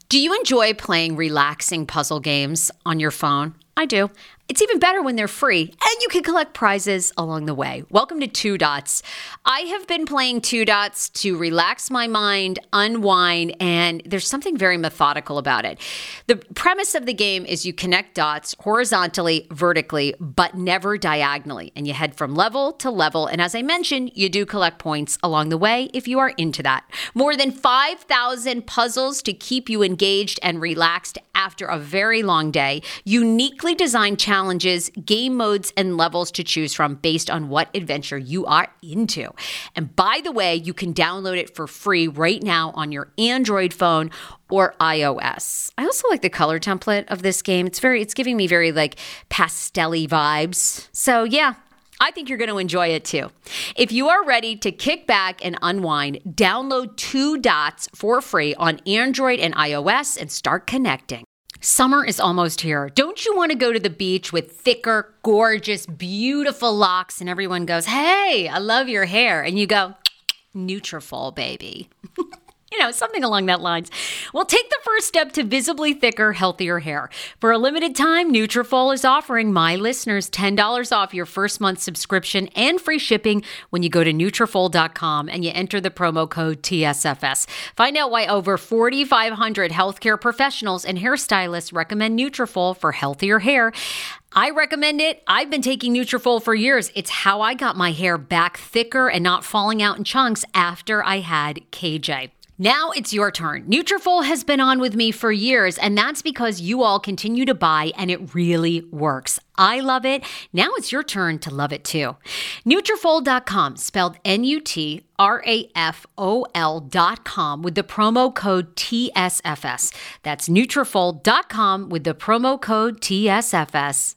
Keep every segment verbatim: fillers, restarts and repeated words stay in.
Do you enjoy playing relaxing puzzle games on your phone? I do. It's even better when they're free, and you can collect prizes along the way. Welcome to Two Dots. I have been playing Two Dots to relax my mind, unwind, and there's something very methodical about it. The premise of the game is you connect dots horizontally, vertically, but never diagonally, and you head from level to level. And as I mentioned, you do collect points along the way if you are into that. More than five thousand puzzles to keep you engaged and relaxed after a very long day. Uniquely designed challenges. Challenges, game modes, and levels to choose from based on what adventure you are into. And by the way, you can download it for free right now on your Android phone or iOS. I also like the color template of this game. It's very, it's giving me very like pastel-y vibes. So yeah, I think you're going to enjoy it too. If you are ready to kick back and unwind, download Two Dots for free on Android and iOS and start connecting. Summer is almost here. Don't you want to go to the beach with thicker, gorgeous, beautiful locks and everyone goes, "Hey, I love your hair." And you go, "Nutrafol, baby." You know, something along that lines. Well, take the first step to visibly thicker, healthier hair. For a limited time, Nutrafol is offering my listeners ten dollars off your first month subscription and free shipping when you go to Nutrafol dot com and you enter the promo code T S F S. Find out why over four thousand five hundred healthcare professionals and hairstylists recommend Nutrafol for healthier hair. I recommend it. I've been taking Nutrafol for years. It's how I got my hair back thicker and not falling out in chunks after I had K J. Now it's your turn. Nutrafol has been on with me for years, and that's because you all continue to buy, and it really works. I love it. Now it's your turn to love it too. Nutrafol dot com, spelled N U T R A F O L dot com with the promo code T S F S. That's Nutrafol dot com with the promo code T S F S.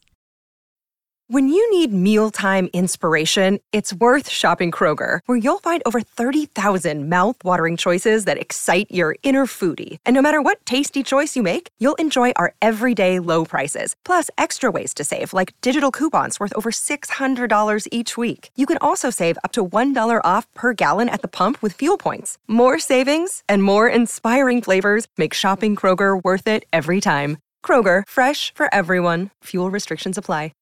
When you need mealtime inspiration, it's worth shopping Kroger, where you'll find over thirty thousand mouth-watering choices that excite your inner foodie. And no matter what tasty choice you make, you'll enjoy our everyday low prices, plus extra ways to save, like digital coupons worth over six hundred dollars each week. You can also save up to one dollar off per gallon at the pump with fuel points. More savings and more inspiring flavors make shopping Kroger worth it every time. Kroger, fresh for everyone. Fuel restrictions apply.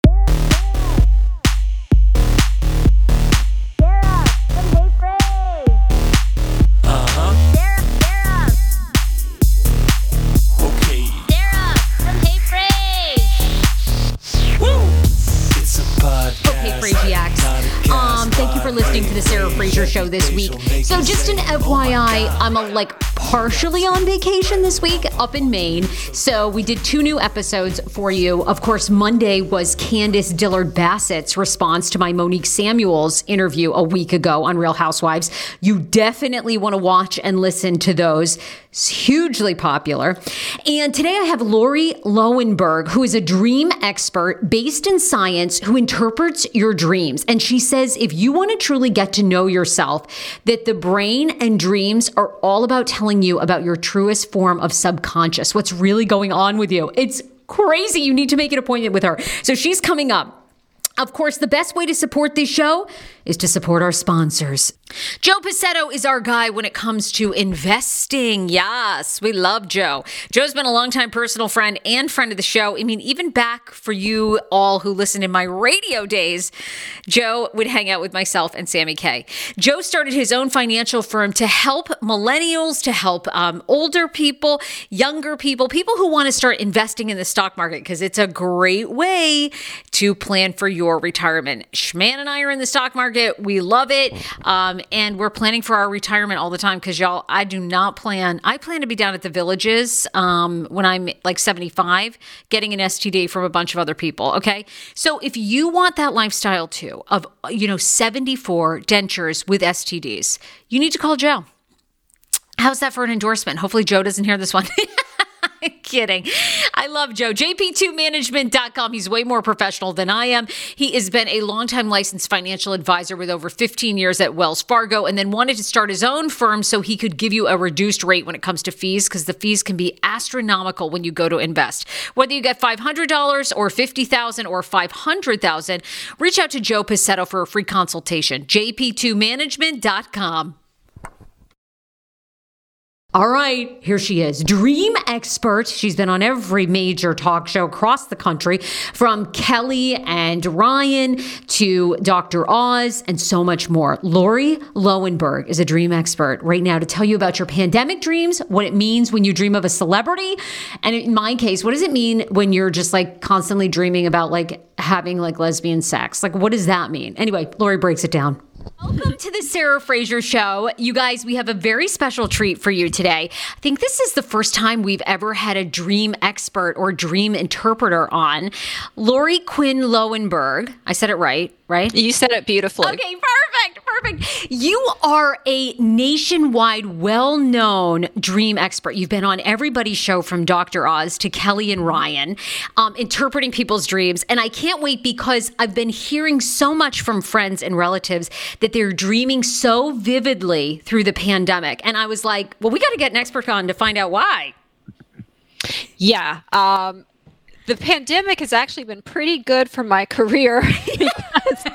Um, thank you for listening to the Sarah Fraser Show this week. So just an F Y I, I'm a, like partially on vacation this week up in Maine. So we did two new episodes for you. Of course, Monday was Candace Dillard Bassett's response to my Monique Samuels interview a week ago on Real Housewives. You definitely want to watch and listen to those. It's hugely popular. And today I have Lori Lowenberg, who is a dream expert based in science who interprets your dreams. And she says if you want to truly get to know yourself, that the brain and dreams are all about telling you about your truest form of subconscious, what's really going on with you. It's crazy. You need to make an appointment with her. So she's coming up. Of course, the best way to support this show is to support our sponsors. Joe Pacetto is our guy when it comes to investing. Yes, we love Joe. Joe's been a longtime personal friend and friend of the show. I mean, even back for you all who listen in my radio days, Joe would hang out with myself and Sammy Kay. Joe started his own financial firm to help millennials, to help um, older people, younger people, people who want to start investing in the stock market because it's a great way to plan for your retirement. Schman and I are in the stock market. We love it. Um, and we're planning for our retirement all the time because y'all, I do not plan. I plan to be down at the Villages um, when I'm like seventy-five, getting an S T D from a bunch of other people. Okay. So if you want that lifestyle too of, you know, seventy-four dentures with S T Ds, you need to call Joe. How's that for an endorsement? Hopefully Joe doesn't hear this one. Kidding. I love Joe. J P two management dot com. He's way more professional than I am. He has been a longtime licensed financial advisor with over fifteen years at Wells Fargo and then wanted to start his own firm so he could give you a reduced rate when it comes to fees because the fees can be astronomical when you go to invest. Whether you get five hundred dollars or fifty thousand dollars or five hundred thousand dollars, reach out to Joe Pacetto for a free consultation. J P two management dot com. All right, here she is, dream expert. She's been on every major talk show across the country, from Kelly and Ryan to Doctor Oz and so much more. Lori Lowenberg is a dream expert right now to tell you about your pandemic dreams, what it means when you dream of a celebrity, and in my case, what does it mean when you're just like constantly dreaming about like having like lesbian sex? Like, what does that mean? Anyway, Lori breaks it down. Welcome to the Sarah Fraser Show. You guys, we have a very special treat for you today. I think this is the first time we've ever had a dream expert or dream interpreter on. Lori Quinn Lowenberg. I said it right, right? You said it beautifully. Okay, perfect, perfect. You are a nationwide, well-known dream expert. You've been on everybody's show from Doctor Oz to Kelly and Ryan, um, interpreting people's dreams. And I can't wait because I've been hearing so much from friends and relatives that they're dreaming so vividly through the pandemic. And I was like, well, we got to get an expert on to find out why. Yeah. Um, the pandemic has actually been pretty good for my career. because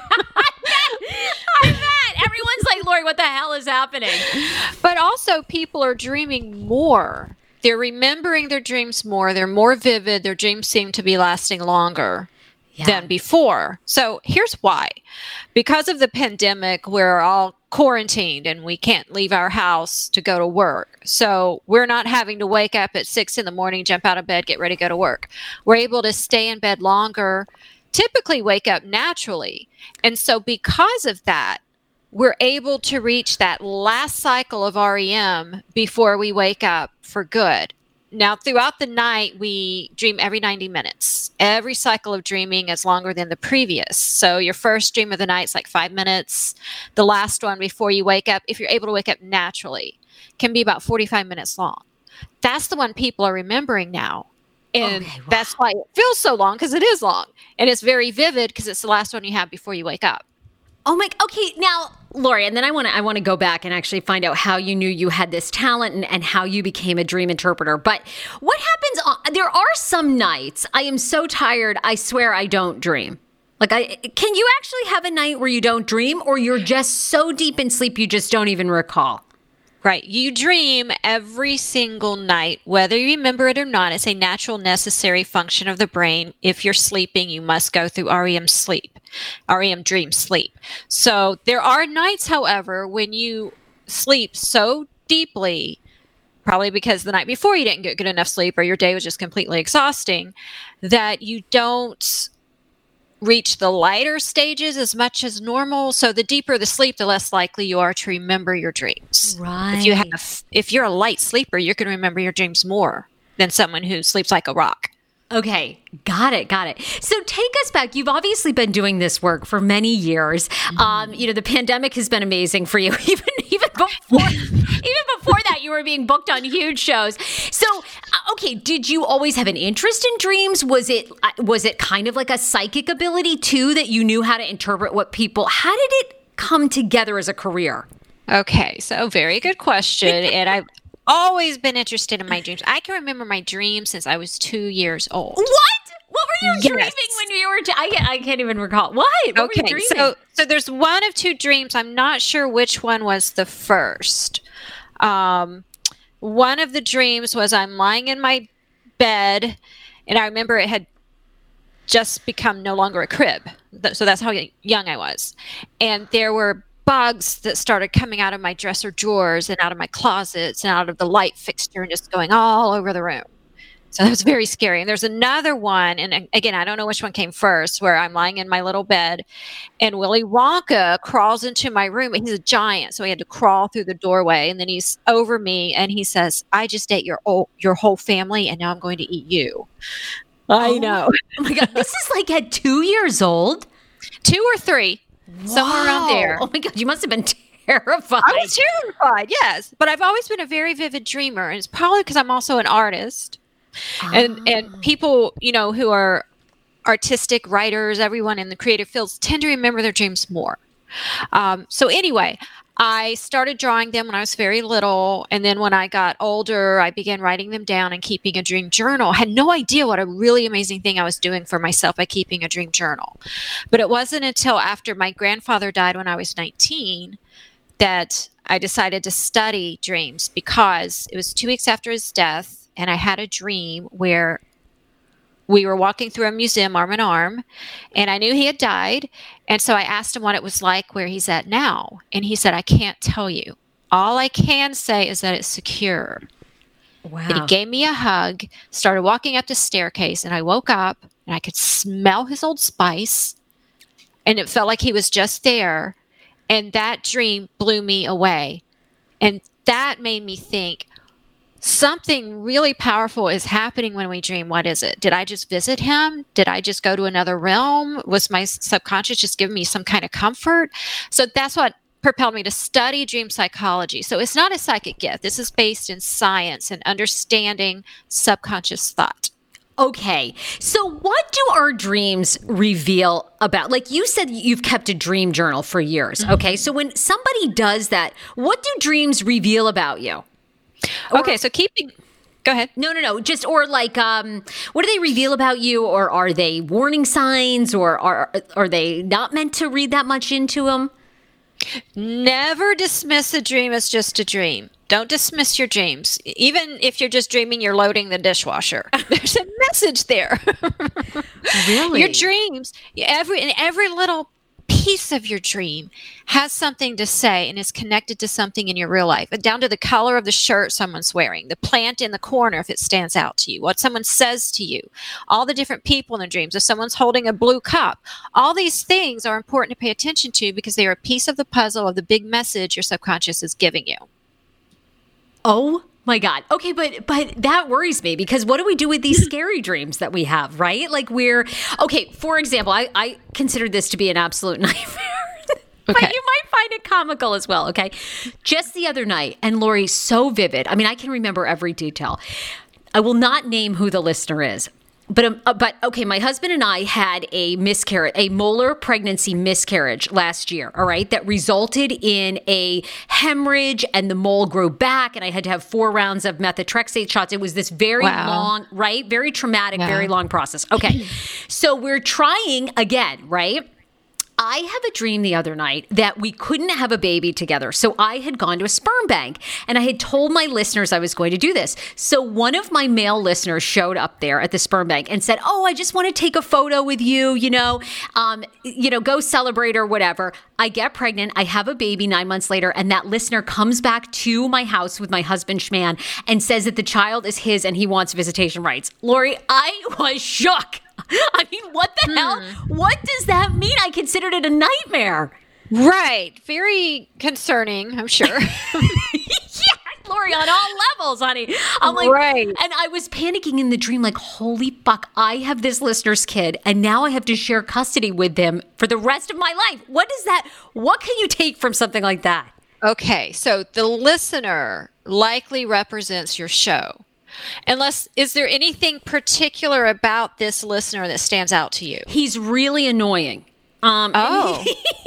I bet. Everyone's like, Lori, what the hell is happening? But also people are dreaming more. They're remembering their dreams more. They're more vivid. Their dreams seem to be lasting longer. Yeah. Than before. So here's why. Because of the pandemic, we're all quarantined and we can't leave our house to go to work. So we're not having to wake up at six in the morning, jump out of bed, get ready to go to work. We're able to stay in bed longer, typically wake up naturally. And so because of that, we're able to reach that last cycle of R E M before we wake up for good. Now, throughout the night, we dream every ninety minutes. Every cycle of dreaming is longer than the previous. So your first dream of the night is like five minutes. The last one before you wake up, if you're able to wake up naturally, can be about forty-five minutes long. That's the one people are remembering now. And okay, wow. That's why it feels so long, because it is long. And it's very vivid because it's the last one you have before you wake up. Oh my, okay, now, Lori, and then I want to I want to go back and actually find out how you knew you had this talent and, and how you became a dream interpreter. But what happens, on, there are some nights I am so tired, I swear I don't dream. Like, I can you actually have a night where you don't dream, or you're just so deep in sleep you just don't even recall? Right. You dream every single night, whether you remember it or not. It's a natural, necessary function of the brain. If you're sleeping, you must go through R E M sleep, R E M dream sleep. So there are nights, however, when you sleep so deeply, probably because the night before you didn't get good enough sleep or your day was just completely exhausting, that you don't reach the lighter stages as much as normal. So the deeper the sleep, the less likely you are to remember your dreams. Right. If you have, if you're a light sleeper, you're going to remember your dreams more than someone who sleeps like a rock. Okay, got it, got it. So take us back. You've obviously been doing this work for many years. Mm-hmm. Um, you know, the pandemic has been amazing for you. Even even before even before that, you were being booked on huge shows. So, uh, okay, did you always have an interest in dreams? Was it uh, was it kind of like a psychic ability too, that you knew how to interpret what people? How did it come together as a career? Okay, so very good question, and I. Always been interested in my dreams. I can remember my dreams since I was two years old. What? What were you yes. dreaming when you were? T- I, can't, I can't even recall. What? What okay, were you dreaming? so so there's one of two dreams. I'm not sure which one was the first. Um, one of the dreams was I'm lying in my bed, and I remember it had just become no longer a crib. So that's how young I was, and there were bugs that started coming out of my dresser drawers and out of my closets and out of the light fixture and just going all over the room. So that was very scary. And there's another one, and again, I don't know which one came first, where I'm lying in my little bed and Willy Wonka crawls into my room. He's a giant, so he had to crawl through the doorway, and then he's over me and he says, I just ate your whole, your whole family and now I'm going to eat you. I oh, know. Oh my God, this is like at two years old? Two or three. Wow. Somewhere around there. Oh my God, you must have been terrified. I was terrified, yes. But I've always been a very vivid dreamer. And it's probably because I'm also an artist. Oh. And and people, you know, who are artistic writers, everyone in the creative fields tend to remember their dreams more. Um, so anyway, I started drawing them when I was very little. And then when I got older, I began writing them down and keeping a dream journal. I had no idea what a really amazing thing I was doing for myself by keeping a dream journal. But it wasn't until after my grandfather died when I was nineteen that I decided to study dreams because it was two weeks after his death, and I had a dream where we were walking through a museum arm in arm, and I knew he had died. And so I asked him what it was like where he's at now. And he said, I can't tell you. All I can say is that it's secure. Wow. And he gave me a hug, started walking up the staircase, and I woke up and I could smell his Old Spice, and it felt like he was just there. And that dream blew me away. And that made me think, something really powerful is happening when we dream. What is it? Did I just visit him? Did I just go to another realm? Was my subconscious just giving me some kind of comfort? So that's what propelled me to study dream psychology. So it's not a psychic gift. This is based in science and understanding subconscious thought. Okay. So what do our dreams reveal about? Like you said, you've kept a dream journal for years. Mm-hmm. Okay. So when somebody does that, what do dreams reveal about you? Or, okay, so keeping, go ahead. No, no, no. Just, or like, um, what do they reveal about you? Or are they warning signs? Or are are they not meant to read that much into them? Never dismiss a dream as just a dream. Don't dismiss your dreams. Even if you're just dreaming you're loading the dishwasher. There's a message there. Really? Your dreams, every and every little piece of your dream has something to say and is connected to something in your real life, down to the color of the shirt someone's wearing, the plant in the corner if it stands out to you, what someone says to you, all the different people in the dreams, if someone's holding a blue cup. All these things are important to pay attention to because they are a piece of the puzzle of the big message your subconscious is giving you. Oh my God. Okay, but but that worries me because what do we do with these scary dreams that we have, right? Like we're, okay, for example, I, I consider this to be an absolute nightmare. Okay. But you might find it comical as well, okay? Just the other night, and Lori, so vivid. I mean, I can remember every detail. I will not name who the listener is. But, um, uh, but okay, my husband and I had a miscarriage, a molar pregnancy miscarriage last year, all right, that resulted in a hemorrhage and the mole grew back and I had to have four rounds of methotrexate shots. It was this very Wow. long, right, very traumatic, Yeah. very long process. Okay, so we're trying again, right? I have a dream the other night that we couldn't have a baby together. So I had gone to a sperm bank and I had told my listeners I was going to do this. So one of my male listeners showed up there at the sperm bank and said, oh, I just want to take a photo with you, you know, um, you know, go celebrate or whatever. I get pregnant. I have a baby nine months later. And that listener comes back to my house with my husband, Schman, and says that the child is his and he wants visitation rights. Lori, I was shook. I mean, what the hmm. hell? What does that mean? I considered it a nightmare. Right. Very concerning, I'm sure. Yeah, Lori, on all levels, honey. I'm like, right. And I was panicking in the dream, like, holy fuck, I have this listener's kid, and now I have to share custody with him for the rest of my life. What is that? What can you take from something like that? Okay, so the listener likely represents your show. Unless, is there anything particular about this listener that stands out to you? He's really annoying. Um, oh.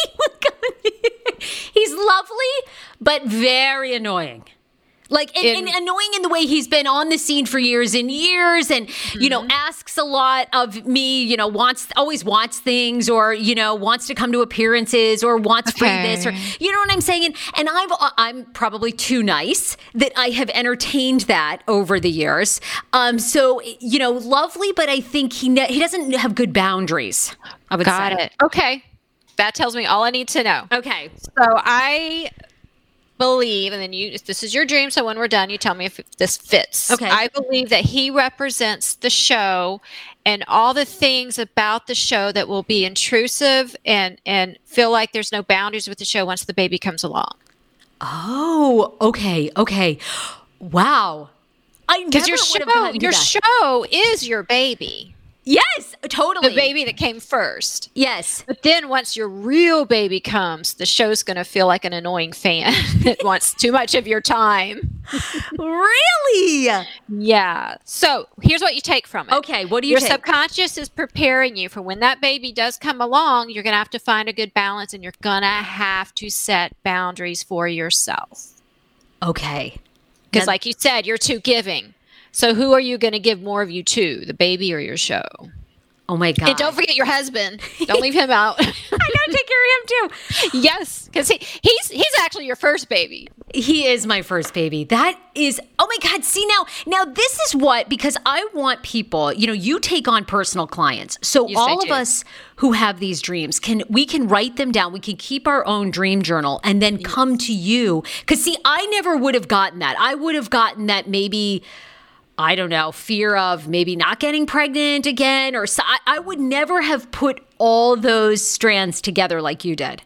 He's lovely, but very annoying. Like, and, in, and annoying in the way he's been on the scene for years and years and, mm-hmm. you know, asks a lot of me, you know, wants, always wants things or, you know, wants to come to appearances or wants okay. free this or, you know what I'm saying? And, and I've, I'm probably too nice that I have entertained that over the years. Um, so, you know, lovely, but I think he, ne- he doesn't have good boundaries. I would Got say. it. Okay. That tells me all I need to know. Okay. So I believe, and then you, if this is your dream, so when we're done, you tell me if this fits. Okay. I believe that he represents the show and all the things about the show that will be intrusive and, and feel like there's no boundaries with the show once the baby comes along. Oh, okay. Okay. Wow. I Because never your would have show, gotten to your that. show is your baby. Yes, totally. The baby that came first. Yes. But then once your real baby comes, the show's going to feel like an annoying fan that wants too much of your time. Really? Yeah. So here's what you take from it. Okay, what do you Your take? subconscious is preparing you for when that baby does come along, you're going to have to find a good balance and you're going to have to set boundaries for yourself. Okay. Because Now- like you said, you're too giving. So who are you going to give more of you to, the baby or your show? Oh my God. And don't forget your husband. Don't leave him out. I gotta take care of him too. Yes, because he, he's he's actually your first baby. He is my first baby. That is, oh my God. See now, now this is what, because I want people, you know, you take on personal clients. So Yes, all I of do. us who have these dreams can, we can write them down. We can keep our own dream journal and then come to you. Cause see, I never would have gotten that. I would have gotten that maybe, I don't know, fear of maybe not getting pregnant again, or so, I, I would never have put all those strands together like you did.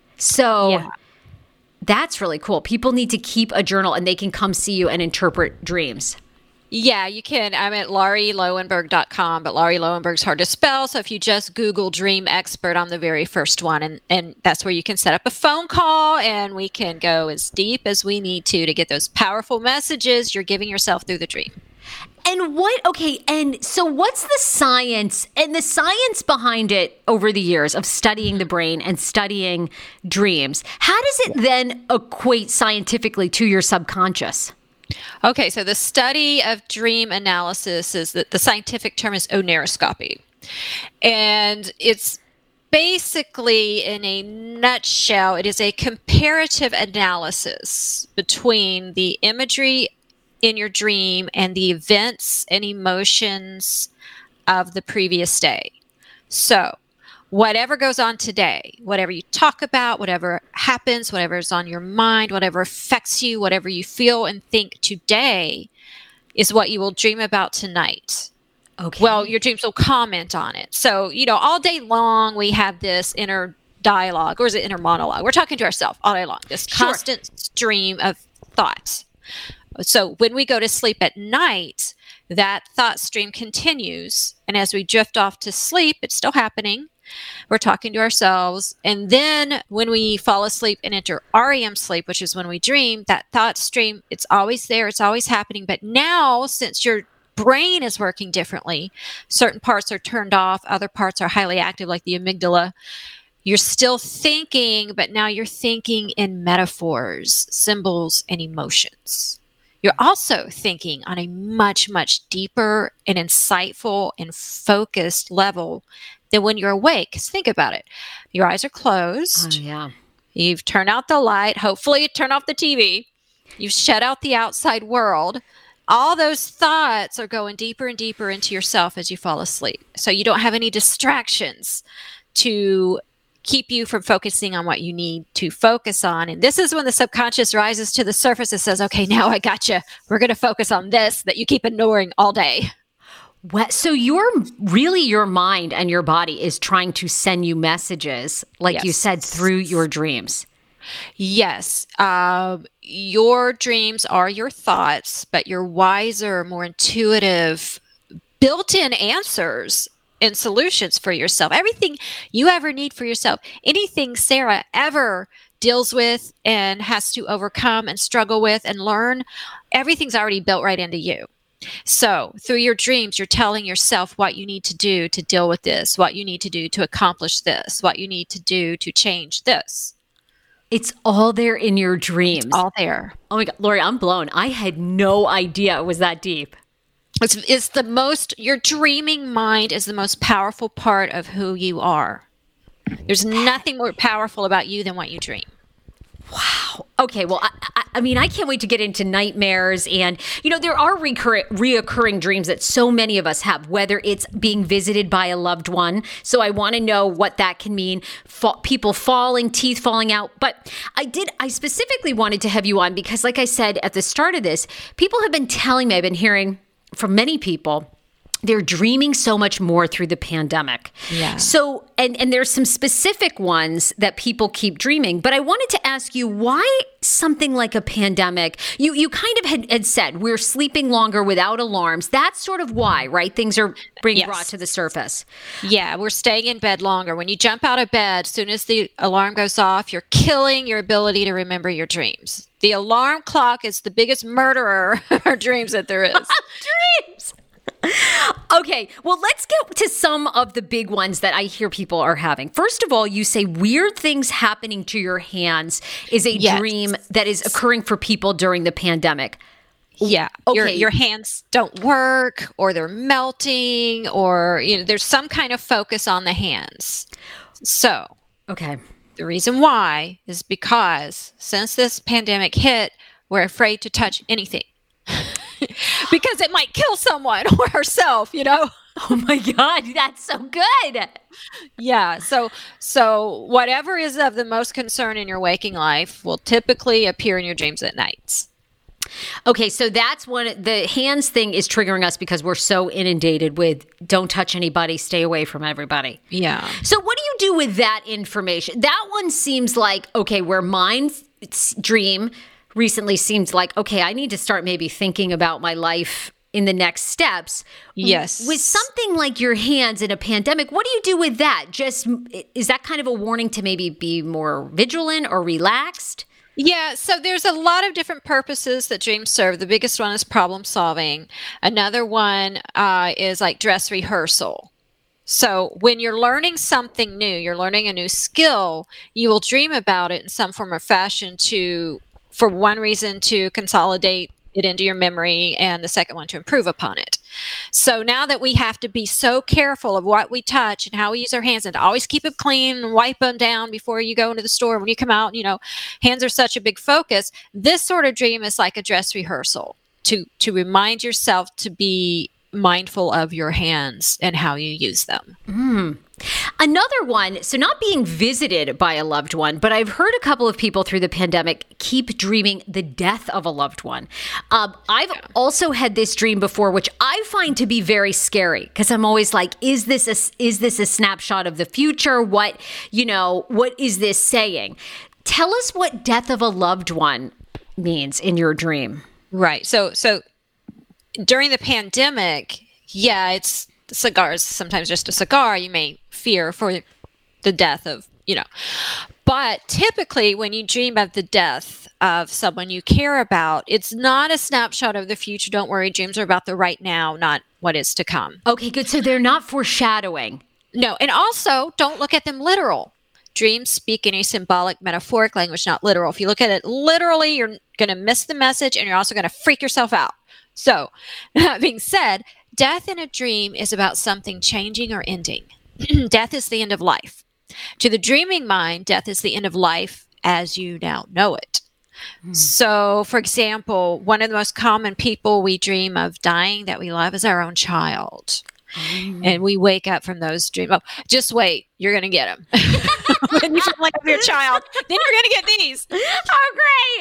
So Yeah. that's really cool. People need to keep a journal and they can come see you and interpret dreams. Yeah, you can. I'm at laurie lowenberg dot com, but Laurie Lowenberg's hard to spell. So if you just Google Dream Expert, I'm the very first one. And, and that's where you can set up a phone call and we can go as deep as we need to to get those powerful messages you're giving yourself through the dream. And what, okay, and so what's the science and the science behind it over the years of studying the brain and studying dreams? How does it then equate scientifically to your subconscious? Okay, so the study of dream analysis is that the scientific term is oneiroscopy. And it's basically, in a nutshell, it is a comparative analysis between the imagery in your dream and the events and emotions of the previous day. So whatever goes on today, whatever you talk about, whatever happens, whatever is on your mind, whatever affects you, whatever you feel and think today is what you will dream about tonight. Okay. Well, your dreams will comment on it. So, you know, all day long we have this inner dialogue, or is it inner monologue? We're talking to ourselves all day long, this Sure. constant stream of thoughts. So when we go to sleep at night, that thought stream continues. And as we drift off to sleep, it's still happening. We're talking to ourselves. And then when we fall asleep and enter R E M sleep, which is when we dream, that thought stream, it's always there. It's always happening. But now, since your brain is working differently, certain parts are turned off, other parts are highly active, like the amygdala. You're still thinking, but now you're thinking in metaphors, symbols, and emotions. You're also thinking on a much, much deeper and insightful and focused level than when you're awake. Because think about it. Your eyes are closed. Oh, yeah. You've turned out the light. Hopefully you turn off the T V. You've shut out the outside world. All those thoughts are going deeper and deeper into yourself as you fall asleep. So you don't have any distractions to keep you from focusing on what you need to focus on. And this is when the subconscious rises to the surface and says, okay, now I got you. We're going to focus on this that you keep ignoring all day. What, so your really your mind and your body is trying to send you messages, like Yes. you said, through your dreams. Yes. Um, your dreams are your thoughts, but your wiser, more intuitive, built-in answers and solutions for yourself. Everything you ever need for yourself, anything Sarah ever deals with and has to overcome and struggle with and learn, everything's already built right into you. So through your dreams, you're telling yourself what you need to do to deal with this, what you need to do to accomplish this, what you need to do to change this. It's all there in your dreams. It's all there. Oh my God, Lori, I'm blown. I had no idea it was that deep. It's, it's the most, your dreaming mind is the most powerful part of who you are. There's nothing more powerful about you than what you dream. Wow. Okay. Well, I, I, I mean, I can't wait to get into nightmares. And, you know, there are recurring, reoccurring dreams that so many of us have, whether it's being visited by a loved one. So I want to know what that can mean. Fa- people falling, teeth falling out. But I did, I specifically wanted to have you on because, like I said at the start of this, people have been telling me, I've been hearing from many people, they're dreaming so much more through the pandemic. Yeah. So, and, and there's some specific ones that people keep dreaming, but I wanted to ask you why something like a pandemic, you, you kind of had, had said we're sleeping longer without alarms. That's sort of why, right? Things are being Yes. brought to the surface. Yeah, we're staying in bed longer. When you jump out of bed, as soon as the alarm goes off, you're killing your ability to remember your dreams. The alarm clock is the biggest murderer of our dreams that there is. Dreams! Okay, well, let's get to some of the big ones that I hear people are having. First of all, you say weird things happening to your hands is a Yes. dream that is occurring for people during the pandemic. Yeah. Okay. Your your hands don't work, or they're melting, or you know, there's some kind of focus on the hands. So Okay. the reason why is because since this pandemic hit, we're afraid to touch anything. Because it might kill someone or ourselves, you know? Oh my God, that's so good. Yeah. So so whatever is of the most concern in your waking life will typically appear in your dreams at nights. Okay, so that's one, the hands thing is triggering us because we're so inundated with don't touch anybody, stay away from everybody. Yeah. So what do you do with that information? That one seems like, okay, where mine's dream recently seems like, okay, I need to start maybe thinking about my life in the next steps. Yes. With something like your hands in a pandemic, what do you do with that? Just, is that kind of a warning to maybe be more vigilant or relaxed? Yeah, so there's a lot of different purposes that dreams serve. The biggest one is problem solving. Another one uh, is like dress rehearsal. So when you're learning something new, you're learning a new skill, you will dream about it in some form or fashion to, for one reason, to consolidate it into your memory, and the second one to improve upon it. So now that we have to be so careful of what we touch and how we use our hands, and to always keep them clean and wipe them down before you go into the store, when you come out, you know, hands are such a big focus. This sort of dream is like a dress rehearsal to to remind yourself to be mindful of your hands and how you use them. Mm. Another one, so not being visited by a loved one, but I've heard a couple of people through the pandemic keep dreaming the death of a loved one. Um, I've yeah. also had this dream before, which I find to be very scary because I'm always like, is this a, is this a snapshot of the future? What, you know, what is this saying? Tell us what death of a loved one means in your dream. Right. So, so during the pandemic, yeah, it's cigars, sometimes just a cigar, you may fear for the death of, you know. But typically when you dream of the death of someone you care about, it's not a snapshot of the future. Don't worry, dreams are about the right now, not what is to come. Okay, good. So they're not foreshadowing. No, and also don't look at them literal. Dreams speak in a symbolic, metaphoric language, not literal. If you look at it literally, you're going to miss the message, and you're also going to freak yourself out. So, that being said, death in a dream is about something changing or ending. Death is the end of life. To the dreaming mind, death is the end of life as you now know it. Mm. So, for example, one of the most common people we dream of dying that we love is our own child. Mm. And we wake up from those dreams. Oh, just wait. You're going to get them. When you feel like your child, then you're going to get these. Oh,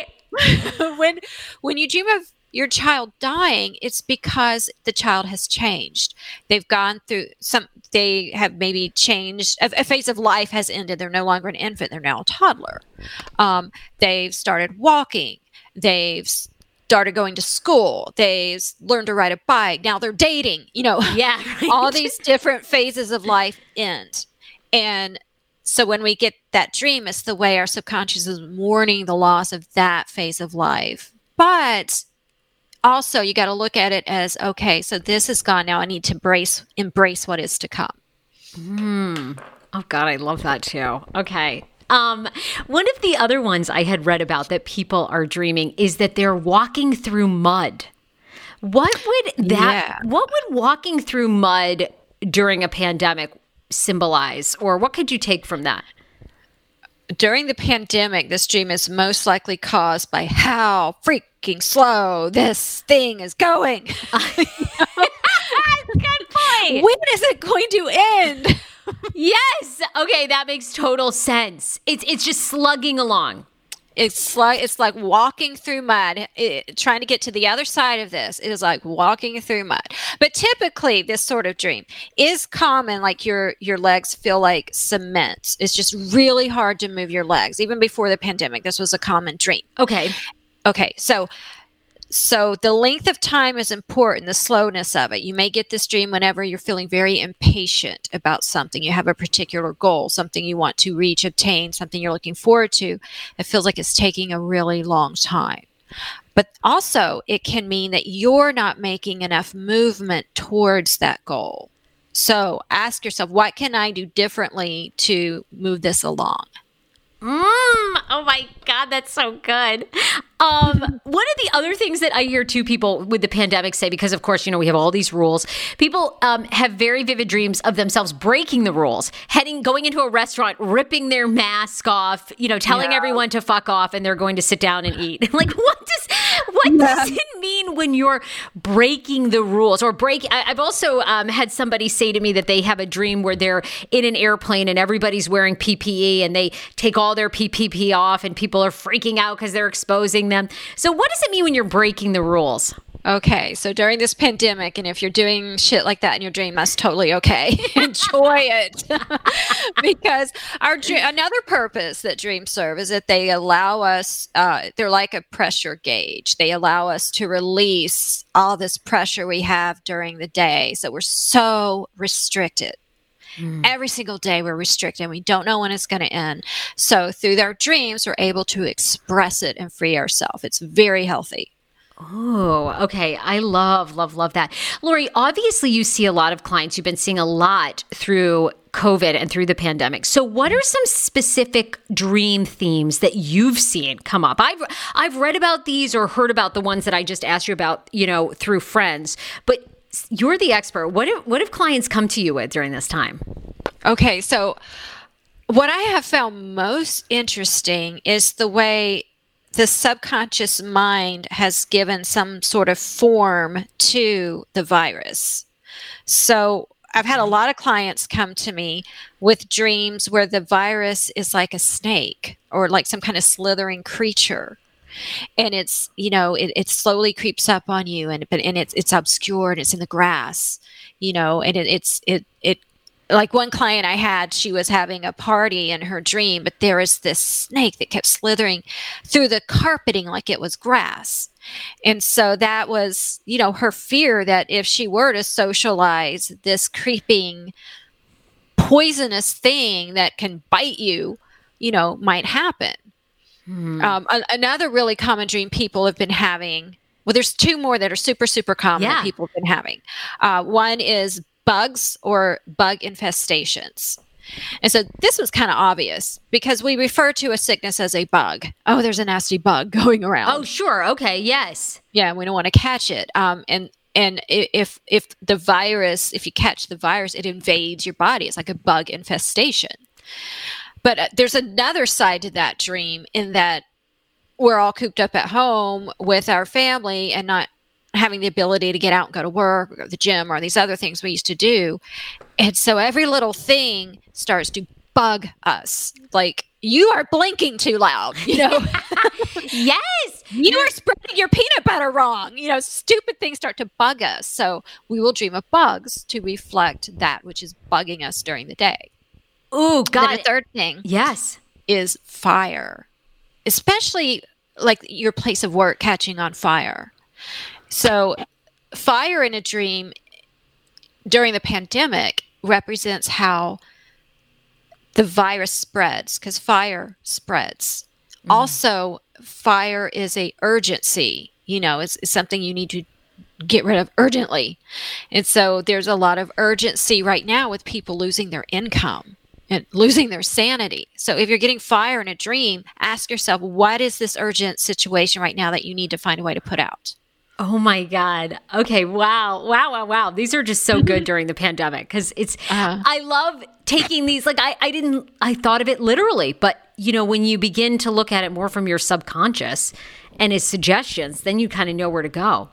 great. when, when you dream of your child dying, it's because the child has changed. They've gone through some, they have maybe changed, a, a phase of life has ended. They're no longer an infant. They're now a toddler. Um, they've started walking. They've started going to school. They've learned to ride a bike. Now they're dating, you know, yeah, right. All these different phases of life end. And so when we get that dream, it's the way our subconscious is mourning the loss of that phase of life. But also, you got to look at it as, okay, so this is gone. Now I need to embrace, embrace what is to come. Mm. Oh, God, I love that too. Okay. Um, one of the other ones I had read about that people are dreaming is that they're walking through mud. What would that, yeah. what would walking through mud during a pandemic symbolize? Or what could you take from that? During the pandemic, this dream is most likely caused by how freaking slow this thing is going. Good point. When is it going to end? Yes. Okay, that makes total sense. It's it's just slugging along. It's like it's like walking through mud. It, trying to get to the other side of this, it is like walking through mud. But typically, this sort of dream is common. Like your your legs feel like cement. It's just really hard to move your legs. Even before the pandemic, this was a common dream. Okay. Okay. So. So the length of time is important, the slowness of it. You may get this dream whenever you're feeling very impatient about something. You have a particular goal, something you want to reach, obtain, something you're looking forward to. It feels like it's taking a really long time. But also, it can mean that you're not making enough movement towards that goal. So ask yourself, what can I do differently to move this along? Mm, oh my God, that's so good. Um, one of the other things that I hear too, people with the pandemic say, because of course, you know, we have all these rules, people um, have very vivid dreams of themselves breaking the rules, heading, going into a restaurant, ripping their mask off, you know, telling Yeah. everyone to fuck off and they're going to sit down and eat. Like, what does, what Yeah. does it mean when you're breaking the rules or break? I, I've also um, had somebody say to me that they have a dream where they're in an airplane and everybody's wearing P P E and they take all their P P E off and people are freaking out because they're exposing them. So what does it mean when you're breaking the rules? Okay, so during this pandemic, and if you're doing shit like that in your dream, that's totally okay. Enjoy it. Because our dream, another purpose that dreams serve is that they allow us, uh, they're like a pressure gauge. They allow us to release all this pressure we have during the day. So we're so restricted. Mm. Every single day we're restricted and we don't know when it's going to end. So through our dreams, we're able to express it and free ourselves. It's very healthy. Oh, okay. I love, love, love that. Lori, obviously you see a lot of clients. You've been seeing a lot through COVID and through the pandemic. So what are some specific dream themes that you've seen come up? I've I've read about these or heard about the ones that I just asked you about, you know, through friends, but you're the expert. What have, what have clients come to you with during this time? Okay, so what I have found most interesting is the way the subconscious mind has given some sort of form to the virus. So I've had a lot of clients come to me with dreams where the virus is like a snake or like some kind of slithering creature. And it's, you know, it, it slowly creeps up on you and, and it's, it's obscure and it's in the grass, you know, and it, it's, it, it, like one client I had, she was having a party in her dream, but there was this snake that kept slithering through the carpeting like it was grass. And so that was, you know, her fear that if she were to socialize this creeping, poisonous thing that can bite you, you know, might happen. Hmm. Um, a- another really common dream people have been having, well, there's two more that are super, super common Yeah. that people have been having. Uh, one is bugs or bug infestations. And so this was kind of obvious because we refer to a sickness as a bug. Oh, there's a nasty bug going around. Oh, sure. Okay. Yes. Yeah, we don't want to catch it. Um, and and if if the virus, if you catch the virus, it invades your body. It's like a bug infestation. But uh, there's another side to that dream in that we're all cooped up at home with our family and not having the ability to get out and go to work or go to the gym or these other things we used to do. And so every little thing starts to bug us. Like, you are blinking too loud, you know? Yes. You are spreading your peanut butter wrong. You know, stupid things start to bug us. So we will dream of bugs to reflect that which is bugging us during the day. Ooh, got then it. The third thing Yes. is fire, especially like your place of work catching on fire. So fire in a dream during the pandemic represents how the virus spreads because fire spreads. Mm. Also, fire is a urgency, you know, it's, it's something you need to get rid of urgently. And so there's a lot of urgency right now with people losing their income and losing their sanity. So if you're getting fire in a dream, ask yourself, what is this urgent situation right now that you need to find a way to put out? Oh my God. Okay. Wow. Wow. Wow. Wow. These are just so good during the pandemic because it's, uh-huh. I love taking these, like I, I didn't, I thought of it literally, but you know, when you begin to look at it more from your subconscious and his suggestions, then you kind of know where to go.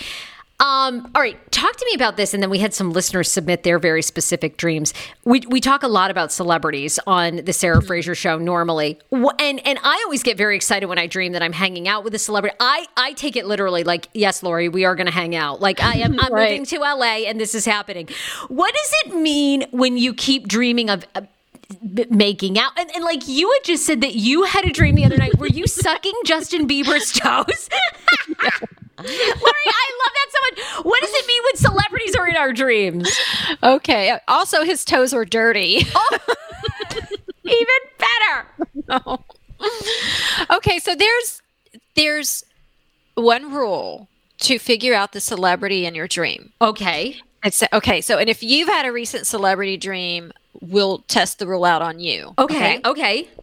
Um, all right, talk to me about this. And then we had some listeners submit their very specific dreams. We we talk a lot about celebrities on the Sarah Fraser Show normally. And and I always get very excited when I dream that I'm hanging out with a celebrity. I, I take it literally like, yes, Lori, we are going to hang out. Like I am I'm right. moving to L A and this is happening. What does it mean when you keep dreaming of uh, making out? And, and like you had just said that you had a dream the other night. Were you sucking Justin Bieber's toes? Yeah. Lori, I love that so much. What does it mean when celebrities are in our dreams? Okay. Also, his toes were dirty. Oh, even better. No. Okay, so there's there's one rule to figure out the celebrity in your dream. Okay. It's okay. So, and if you've had a recent celebrity dream, we'll test the rule out on you. Okay. Okay. okay.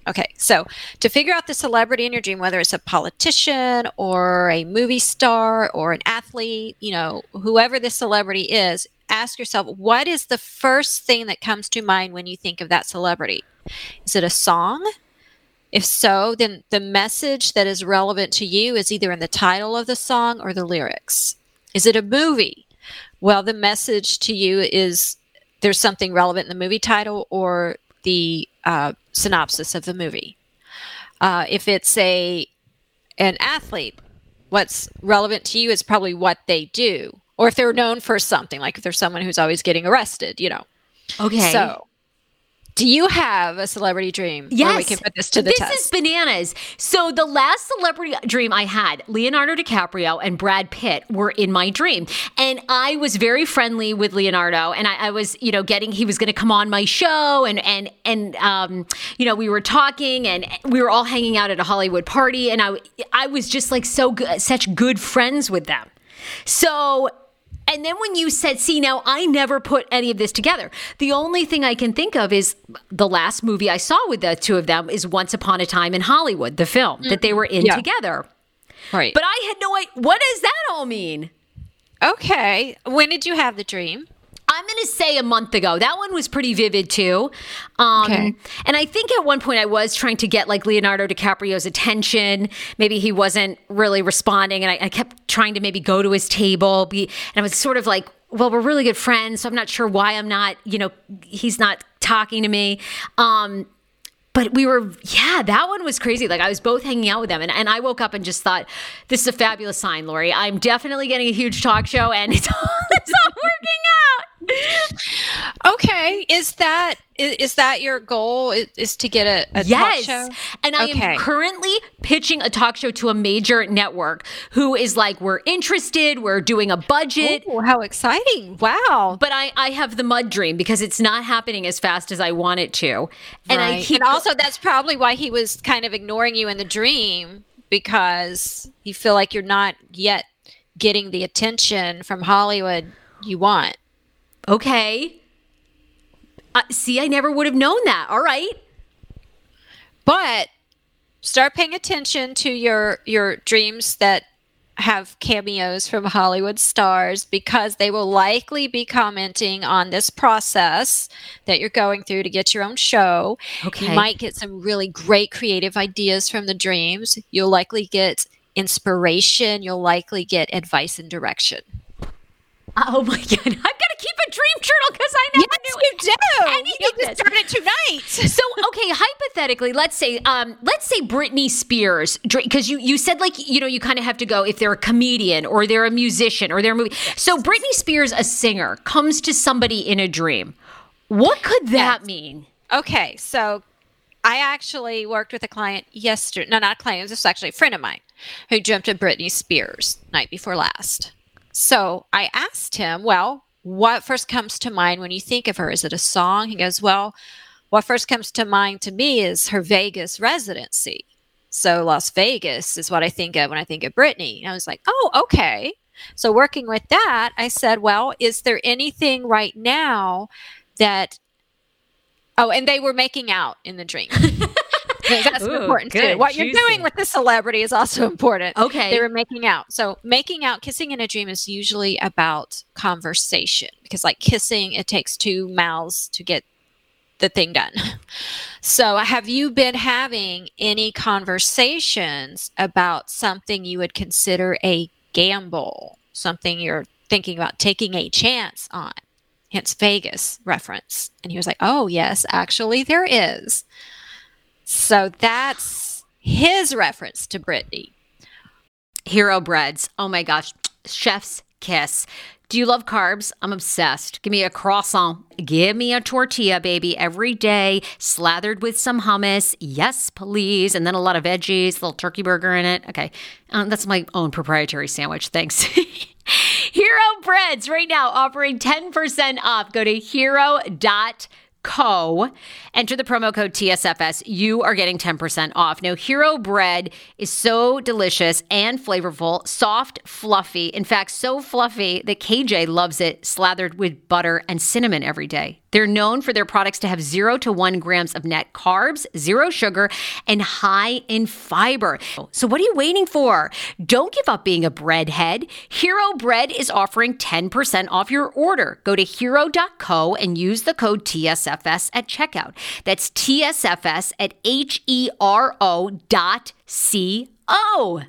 Okay, so to figure out the celebrity in your dream, whether it's a politician or a movie star or an athlete, you know, whoever the celebrity is, ask yourself, what is the first thing that comes to mind when you think of that celebrity? Is it a song? If so, then the message that is relevant to you is either in the title of the song or the lyrics. Is it a movie? Well, the message to you is there's something relevant in the movie title or the uh, synopsis of the movie. Uh, if it's a an athlete, what's relevant to you is probably what they do. Or if they're known for something, like if there's someone who's always getting arrested, you know. Okay. So, do you have a celebrity dream? Yes. Where we can put this to the this test. This is bananas. So the last celebrity dream I had, Leonardo DiCaprio and Brad Pitt were in my dream. And I was very friendly with Leonardo. And I, I was, you know, getting, he was going to come on my show. And, and, and, um, you know, we were talking and we were all hanging out at a Hollywood party. And I, I was just like so good, such good friends with them. So, and then when you said, see, now I never put any of this together. The only thing I can think of is the last movie I saw with the two of them is Once Upon a Time in Hollywood, the film mm-hmm. that they were in yeah. together. Right. But I had no idea. What does that all mean? Okay. When did you have the dream? I'm going to say a month ago. That one was pretty vivid too. Um, okay. And I think at one point I was trying to get like Leonardo DiCaprio's attention. Maybe he wasn't really responding. And I, I kept trying to maybe go to his table. Be, and I was sort of like, well, we're really good friends. So I'm not sure why I'm not, you know, he's not talking to me. Um, But we were, yeah, that one was crazy. Like I was both hanging out with them and, and I woke up and just thought, this is a fabulous sign, Lori. I'm definitely getting a huge talk show and it's all, it's all working out. Okay. Is that, is, is that your goal is, is to get a, a yes. talk show? And I okay. am currently pitching a talk show to a major network who is like, we're interested. We're doing a budget. Oh, how exciting. Wow. But I, I have the mud dream because it's not happening as fast as I want it to. And right. I keep and also that's probably why he was kind of ignoring you in the dream because you feel like you're not yet getting the attention from Hollywood you want. Okay. Uh, see, I never would have known that. All right. But start paying attention to your your dreams that have cameos from Hollywood stars because they will likely be commenting on this process that you're going through to get your own show. Okay. You might get some really great creative ideas from the dreams. You'll likely get inspiration. You'll likely get advice and direction. Oh my God. I've got to keep a dream journal because I never yes, knew you do. anything You need to start it tonight. So, okay, hypothetically, let's say, um, let's say Britney Spears, because you, you said like, you know, you kind of have to go if they're a comedian or they're a musician or they're a movie. So Britney Spears, a singer, comes to somebody in a dream. What could that yes. mean? Okay, so I actually worked with a client yesterday. No, not a client. This was actually a friend of mine who dreamt of Britney Spears night before last. So I asked him, well, what first comes to mind when you think of her? Is it a song? He goes, well, what first comes to mind to me is her Vegas residency. So Las Vegas is what I think of when I think of Britney. And I was like, oh, okay. So working with that, I said, well, is there anything right now that, oh, and they were making out in the dream. That's Ooh, important good, too. What juicy. You're doing with the celebrity is also important. Okay. They were making out. So making out, kissing in a dream is usually about conversation because like kissing, it takes two mouths to get the thing done. So have you been having any conversations about something you would consider a gamble, something you're thinking about taking a chance on? Hence Vegas reference. And he was like, oh, yes, actually there is. So that's his reference to Britney. Hero breads. Oh my gosh. Chef's kiss. Do you love carbs? I'm obsessed. Give me a croissant. Give me a tortilla, baby, every day, slathered with some hummus. Yes, please. And then a lot of veggies, a little turkey burger in it. Okay. Um, that's my own proprietary sandwich. Thanks. Hero breads right now offering ten percent off. Go to hero dot com. Co. Enter the promo code T S F S. You are getting ten percent off. Now, Hero bread is so delicious and flavorful, soft, fluffy. In fact, so fluffy that K J loves it slathered with butter and cinnamon every day. They're known for their products to have zero to one grams of net carbs, zero sugar, and high in fiber. So what are you waiting for? Don't give up being a breadhead. Hero Bread is offering ten percent off your order. Go to hero dot co and use the code T S F S at checkout. That's T S F S at H E R O dot C O.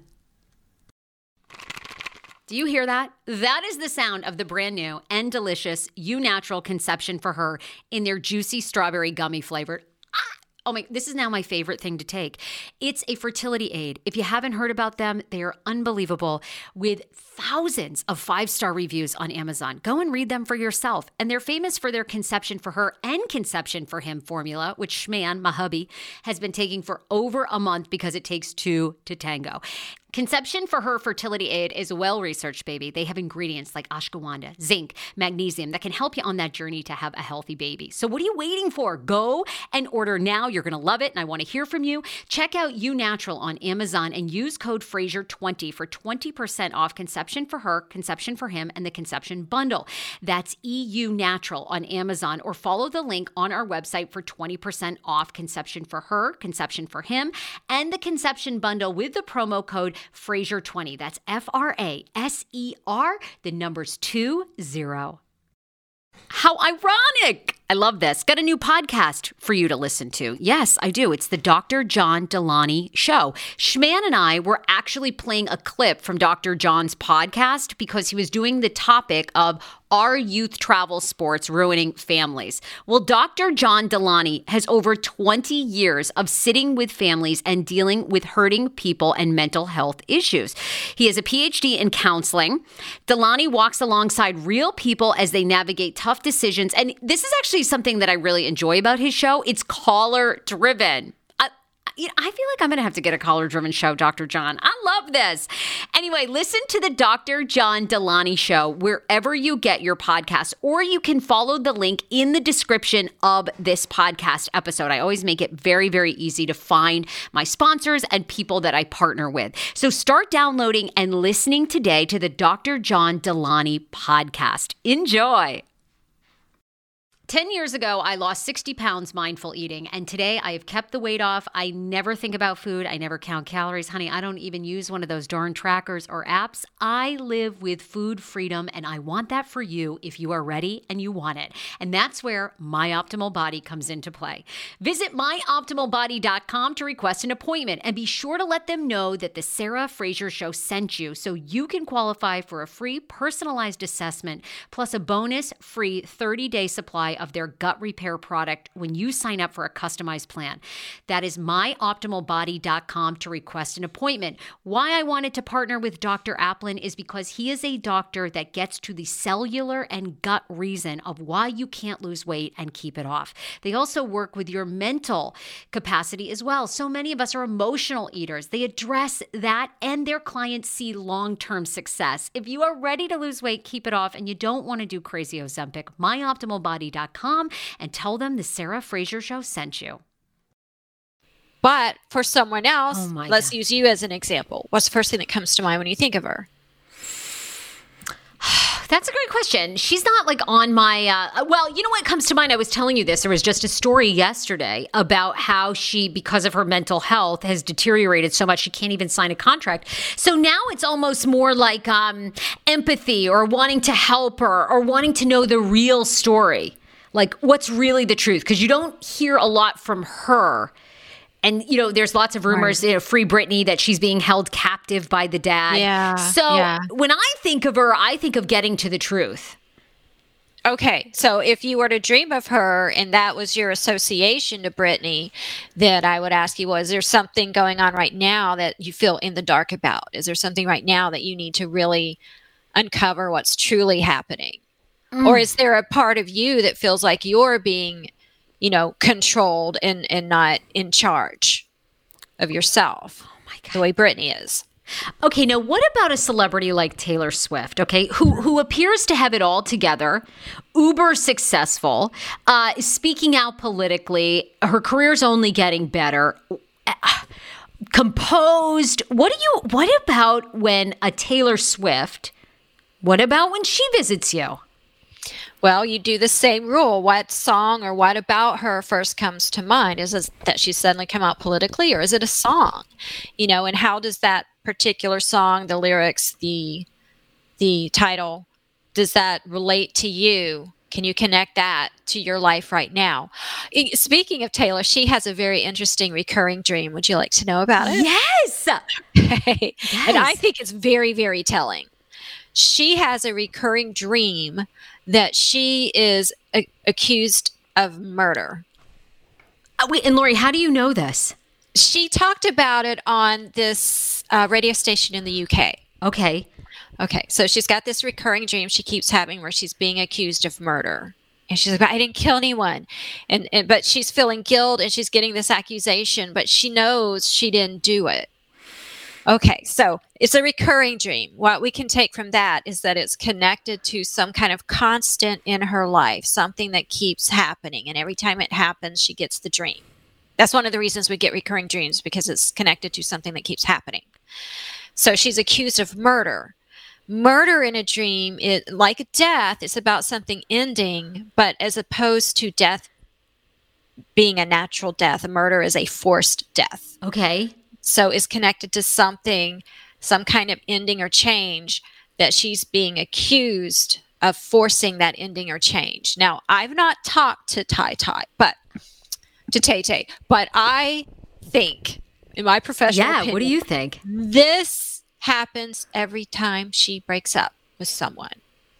Do you hear that? That is the sound of the brand new and delicious Eu Natural Conception for Her in their juicy strawberry gummy flavored. Ah! Oh my, this is now my favorite thing to take. It's a fertility aid. If you haven't heard about them, they are unbelievable with thousands of five-star reviews on Amazon. Go and read them for yourself. And they're famous for their Conception for Her and Conception for Him formula, which Schman, my hubby, has been taking for over a month because it takes two to tango. Conception for Her fertility aid is well-researched, baby. They have ingredients like ashwagandha, zinc, magnesium that can help you on that journey to have a healthy baby. So what are you waiting for? Go and order now. You're going to love it, and I want to hear from you. Check out Eu Natural on Amazon and use code Fraser twenty for twenty percent off Conception for Her, Conception for Him, and the Conception Bundle. That's E U Natural on Amazon, or follow the link on our website for twenty percent off Conception for Her, Conception for Him, and the Conception Bundle with the promo code Fraser twenty. That's F R A S E R, the numbers two zero. How ironic. I love this. Got a new podcast for you to listen to. Yes, I do. It's the Doctor John Delaney Show. Schman and I were actually playing a clip from Doctor John's podcast because he was doing the topic of Are Youth Travel Sports Ruining Families? Well, Doctor John Delaney has over twenty years of sitting with families and dealing with hurting people and mental health issues. He has a P H D in counseling. Delaney walks alongside real people as they navigate tough decisions. And this is actually something that I really enjoy about his show. It's caller driven. You know, I feel like I'm going to have to get a caller-driven show, Doctor John. I love this. Anyway, listen to the Doctor John Delaney Show wherever you get your podcast, or you can follow the link in the description of this podcast episode. I always make it very, very easy to find my sponsors and people that I partner with. So start downloading and listening today to the Doctor John Delaney podcast. Enjoy. ten years ago, I lost sixty pounds mindful eating, and today I have kept the weight off. I never think about food. I never count calories. Honey, I don't even use one of those darn trackers or apps. I live with food freedom, and I want that for you if you are ready and you want it. And that's where My Optimal Body comes into play. Visit my optimal body dot com to request an appointment, and be sure to let them know that the Sarah Fraser Show sent you so you can qualify for a free personalized assessment plus a bonus free thirty-day supply of their gut repair product when you sign up for a customized plan. That is my optimal body dot com to request an appointment. Why I wanted to partner with Doctor Applin is because he is a doctor that gets to the cellular and gut reason of why you can't lose weight and keep it off. They also work with your mental capacity as well. So many of us are emotional eaters. They address that, and their clients see long-term success. If you are ready to lose weight, keep it off, and you don't want to do crazy Ozempic, my optimal body dot com, and tell them the Sarah Fraser Show sent you. But for someone else, oh let's God. use you as an example. What's the first thing that comes to mind when you think of her? That's a great question. She's not like on my, uh, well, you know what comes to mind? I was telling you this. There was just a story yesterday about how she, because of her mental health, has deteriorated so much she can't even sign a contract. So now it's almost more like um, empathy or wanting to help her or wanting to know the real story. Like what's really the truth? Because you don't hear a lot from her. And, you know, there's lots of rumors, right. you know, Free Britney, that she's being held captive by the dad. Yeah. So yeah. when I think of her, I think of getting to the truth. Okay. So if you were to dream of her and that was your association to Britney, then I would ask you, well, is there something going on right now that you feel in the dark about? Is there something right now that you need to really uncover what's truly happening? Mm. Or is there a part of you that feels like you're being, you know, controlled and, and not in charge of yourself, oh my God. The way Britney is? Okay, now what about a celebrity like Taylor Swift, okay, who who appears to have it all together, uber successful, uh, speaking out politically, her career's only getting better, uh, composed. What do you? What about when a Taylor Swift, what about when she visits you? Well, you do the same rule. What song or what about her first comes to mind? Is it that she's suddenly come out politically, or is it a song? You know, and how does that particular song, the lyrics, the the title, does that relate to you? Can you connect that to your life right now? Speaking of Taylor, she has a very interesting recurring dream. Would you like to know about it? Yes. Okay. Yes. And I think it's very, very telling. She has a recurring dream that she is a- accused of murder. Uh, wait, and Lori, how do you know this? She talked about it on this uh, radio station in the U K. Okay. Okay, so she's got this recurring dream she keeps having where she's being accused of murder. And she's like, I didn't kill anyone. And, and but she's feeling guilt and she's getting this accusation, but she knows she didn't do it. Okay, so it's a recurring dream. What we can take from that is that it's connected to some kind of constant in her life, something that keeps happening. And every time it happens, she gets the dream. That's one of the reasons we get recurring dreams, because it's connected to something that keeps happening. So she's accused of murder. Murder in a dream, is like a death, it's about something ending, but as opposed to death being a natural death, a murder is a forced death. Okay. So it's connected to something, some kind of ending or change that she's being accused of forcing that ending or change. Now, I've not talked to Tai Tai, but to Tay Tay, but I think, in my professional Yeah, opinion, what do you think? this happens every time she breaks up with someone.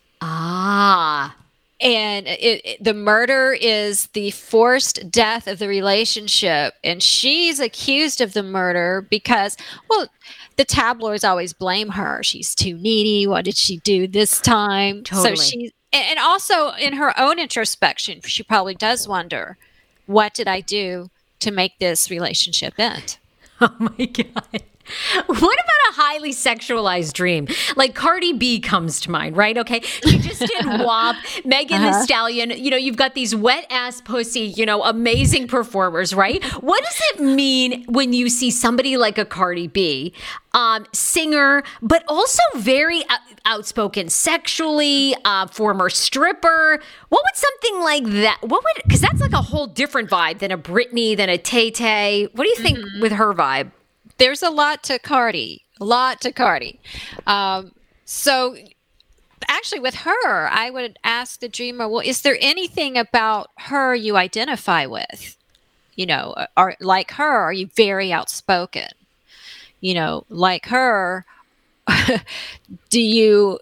Ah. And it, it, the murder is the forced death of the relationship. And she's accused of the murder because, well, the tabloids always blame her. She's too needy. What did she do this time? Totally. So she, and also in her own introspection, she probably does wonder, what did I do to make this relationship end? Oh my God. What about a highly sexualized dream? Like Cardi B comes to mind, right? Okay. She just did W A P, Megan Uh-huh. Thee Stallion. You know, you've got these wet ass pussy, you know, amazing performers, right? What does it mean when you see somebody like a Cardi B, um, singer, but also very out- outspoken sexually, uh, former stripper? What would something like that, what would, because that's like a whole different vibe than a Britney, than a Tay Tay. What do you think Mm-hmm. with her vibe? There's a lot to Cardi, a lot to Cardi. Um, so actually with her, I would ask the dreamer, well, is there anything about her you identify with? You know, are like her, are you very outspoken? You know, like her, do you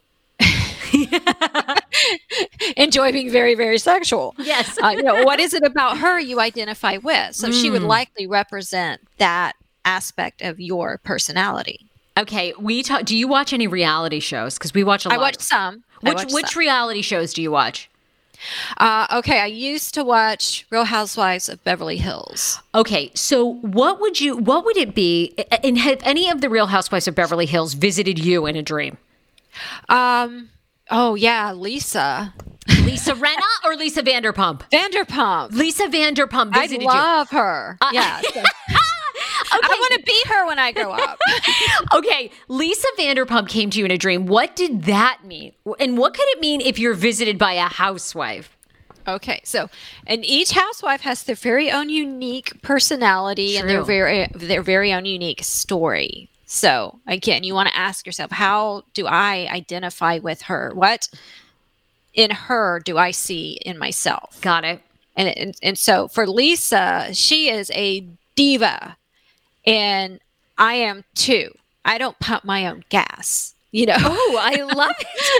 enjoy being very, very sexual? Yes. Uh, you know, what is it about her you identify with? So she would likely represent that aspect of your personality. Okay, we talk. Do you watch any reality shows? Because we watch a lot. I watch some. I Which watch which some. reality shows do you watch? Uh, okay, I used to watch Real Housewives of Beverly Hills. Okay, so what would you? What would it be? And have any of the Real Housewives of Beverly Hills visited you in a dream? Um. Oh yeah, Lisa Lisa Renna or Lisa Vanderpump? Vanderpump. Lisa Vanderpump I visited love her. Uh, yeah. so- you. Okay. I want to be her when I grow up. Okay, Lisa Vanderpump came to you in a dream. What did that mean? And what could it mean if you're visited by a housewife? Okay, so and each housewife has their very own unique personality and their True. very their very own unique story. So again, you want to ask yourself, how do I identify with her? What in her do I see in myself? Got it. And and, and so for Lisa, she is a diva, and I am too. I don't pump my own gas. You know. Oh, I love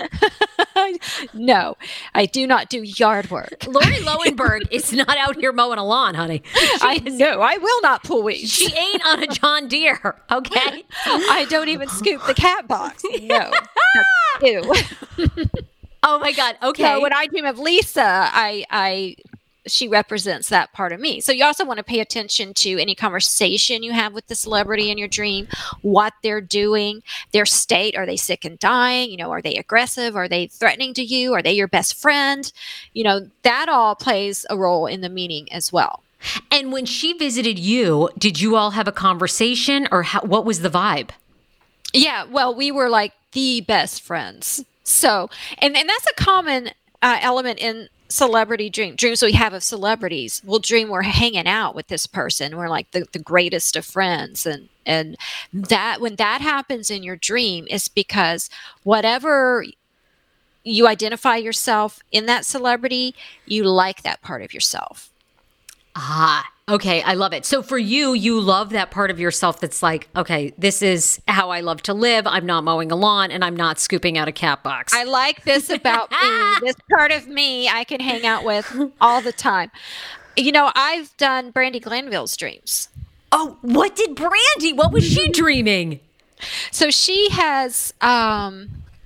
it. No, I do not do yard work. Lori Lowenberg is not out here mowing a lawn, honey. I know. I will not pull weeds. She ain't on a John Deere, okay? I don't even scoop the cat box. No. That's ew. Oh my God. Okay. So when I dream of Lisa, I, I, she represents that part of me. So you also want to pay attention to any conversation you have with the celebrity in your dream, what they're doing, their state. Are they sick and dying? You know, are they aggressive? Are they threatening to you? Are they your best friend? You know, that all plays a role in the meaning as well. And when she visited you, did you all have a conversation, or how, what was the vibe? Yeah, well, we were like the best friends. So, and, and that's a common uh, element in celebrity dream dreams we have of celebrities. We'll dream we're hanging out with this person. We're like the, the greatest of friends. And, and that when that happens in your dream is because whatever you identify yourself in that celebrity, you like that part of yourself. Ah, okay. I love it. So for you, you love that part of yourself that's like, okay, this is how I love to live. I'm not mowing a lawn and I'm not scooping out a cat box. I like this about me. This part of me I can hang out with all the time. You know, I've done Brandi Glanville's dreams. Oh, what did Brandi? What was she dreaming? So she has, um,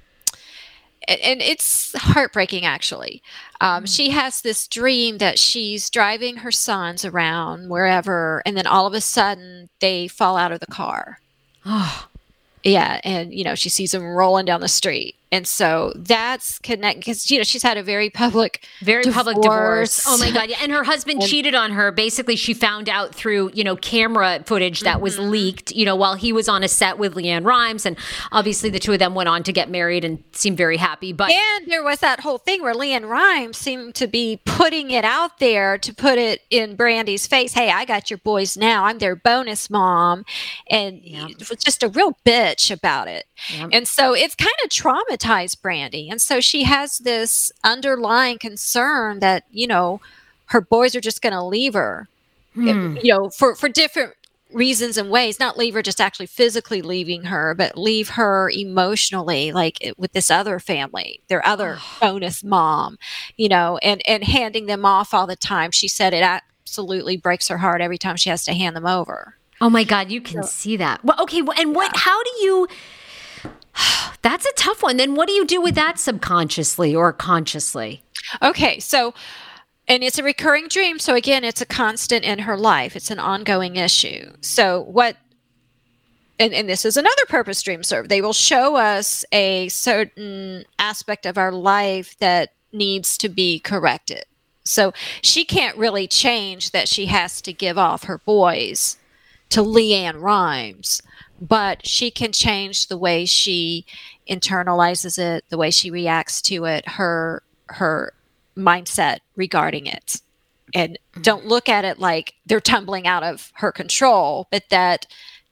and it's heartbreaking, actually. Um, mm. She has this dream that she's driving her sons around wherever, and then all of a sudden they fall out of the car. Oh, yeah, and you know she sees them rolling down the street, and so that's connect because you know she's had a very public, very divorce. public divorce. Oh my God! Yeah, and her husband and, cheated on her. Basically, she found out through you know camera footage that mm-hmm. was leaked. You know, while he was on a set with LeAnn Rimes, and obviously the two of them went on to get married and seemed very happy. But and there was that whole thing where LeAnn Rimes seemed to be putting it out there to put it in Brandi's face. Hey, I got your boys now. I'm their bonus mom, and yep. it was just a real bitch about it. Yep. And so it's kind of traumatized Brandi. And so she has this underlying concern that, you know, her boys are just going to leave her, hmm. you know, for, for different reasons and ways, not leave her just actually physically leaving her, but leave her emotionally, like with this other family, their other bonus mom, you know, and, and handing them off all the time. She said it absolutely breaks her heart every time she has to hand them over. Oh my God, you can so, see that. Well, okay. And what, yeah. how do you, that's a tough one. Then what do you do with that subconsciously or consciously? Okay. So, and it's a recurring dream. So again, it's a constant in her life. It's an ongoing issue. So what, and, and this is another purpose dream serve. They will show us a certain aspect of our life that needs to be corrected. So she can't really change that she has to give off her boys to LeAnn Rimes, but she can change the way she internalizes it, the way she reacts to it, her her mindset regarding it. And don't look at it like they're tumbling out of her control, but that,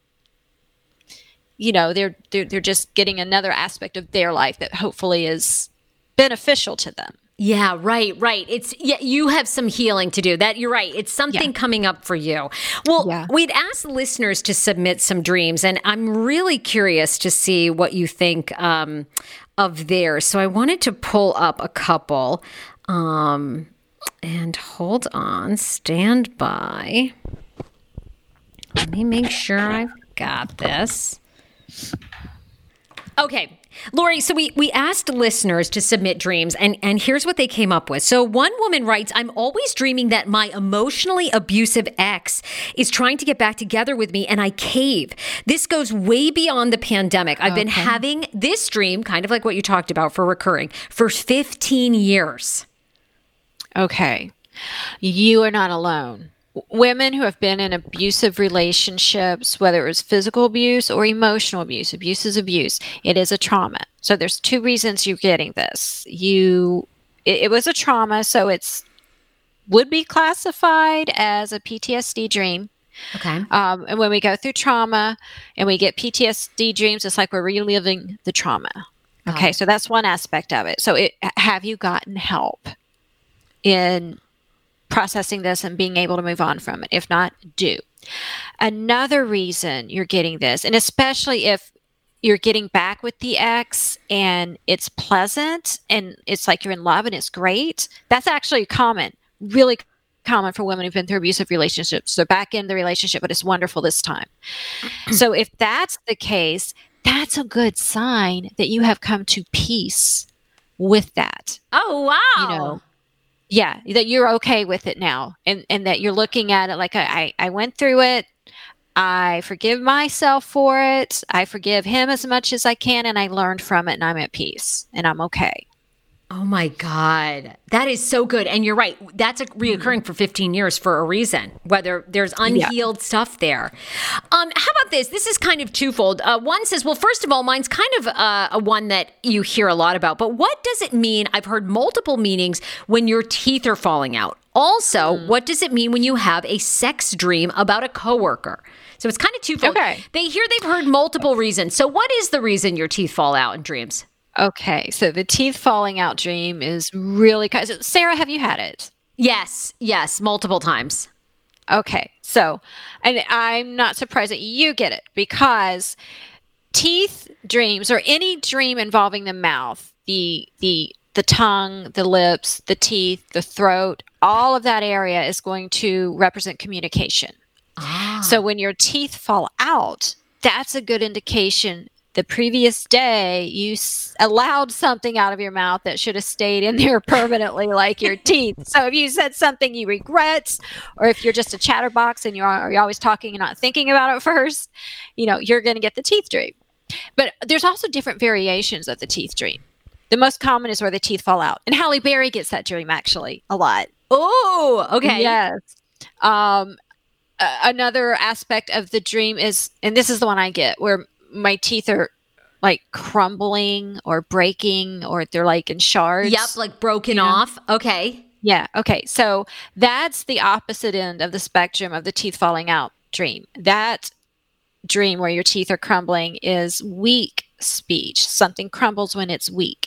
you know, they're they're, they're just getting another aspect of their life that hopefully is beneficial to them. Yeah, right, right. It's yeah, you have some healing to do. That you're right. It's something yeah. coming up for you. Well, yeah. we'd asked listeners to submit some dreams, and I'm really curious to see what you think um, of theirs. So I wanted to pull up a couple. Um, and hold on, stand by. Let me make sure I've got this. Okay. Lori, so we, we asked listeners to submit dreams, and, and here's what they came up with. So one woman writes, I'm always dreaming that my emotionally abusive ex is trying to get back together with me, and I cave. This goes way beyond the pandemic. I've okay. been having this dream, kind of like what you talked about for recurring, for fifteen years. Okay. You are not alone. Women who have been in abusive relationships, whether it was physical abuse or emotional abuse, abuse is abuse. It is a trauma. So there's two reasons you're getting this. You, it, it was a trauma, so it's would be classified as a P T S D dream. Okay. Um, and when we go through trauma and we get P T S D dreams, it's like we're reliving the trauma. Okay, oh. So that's one aspect of it. So it, have you gotten help in processing this and being able to move on from it? If not, do. Another reason you're getting this, and especially if you're getting back with the ex and it's pleasant and it's like you're in love and it's great, that's actually common, really common for women who've been through abusive relationships. They're back in the relationship, but it's wonderful this time. So if that's the case, that's a good sign that you have come to peace with that. Oh, wow. You know, yeah, that you're okay with it now, and, and that you're looking at it like, I, I went through it. I forgive myself for it. I forgive him as much as I can, and I learned from it, and I'm at peace, and I'm okay. Oh my God. That is so good. And you're right. That's a reoccurring for fifteen years for a reason, whether there's unhealed yeah. stuff there. Um, how about this? This is kind of twofold. Uh, one says, well, first of all, mine's kind of uh, a one that you hear a lot about, but what does it mean? I've heard multiple meanings when your teeth are falling out. Also, mm. what does it mean when you have a sex dream about a coworker? So it's kind of twofold. Okay. They hear they've heard multiple reasons. So what is the reason your teeth fall out in dreams? Okay, so the teeth falling out dream is really kind of, Sarah, have you had it? Yes, yes, multiple times. Okay, so, and I'm not surprised that you get it because teeth dreams or any dream involving the mouth, the the the tongue, the lips, the teeth, the throat, all of that area is going to represent communication. Ah. So when your teeth fall out, that's a good indication the previous day you s- allowed something out of your mouth that should have stayed in there permanently, like your teeth. So if you said something you regret, or if you're just a chatterbox and you're, you're always talking and not thinking about it first, you know, you're going to get the teeth dream. But there's also different variations of the teeth dream. The most common is where the teeth fall out. And Halle Berry gets that dream actually a lot. Oh, okay. Yes. Um, uh, another aspect of the dream is, and this is the one I get, where my teeth are like crumbling or breaking, or they're like in shards. Yep, like broken Yeah. off. Okay. Yeah. Okay. So that's the opposite end of the spectrum of the teeth falling out dream. That dream where your teeth are crumbling is weak speech. Something crumbles when it's weak.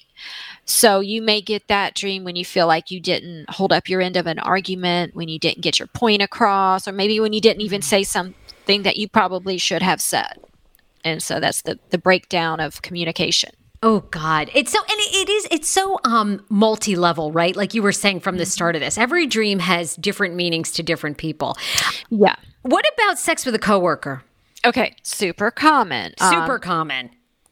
So you may get that dream when you feel like you didn't hold up your end of an argument, when you didn't get your point across, or maybe when you didn't even say something that you probably should have said. And so that's the, the breakdown of communication. Oh God. It's so, and it, it is, it's so um, multi-level, right? Like you were saying from the start of this, every dream has different meanings to different people. Yeah. What about sex with a coworker? Okay. Super common. Super Um, common.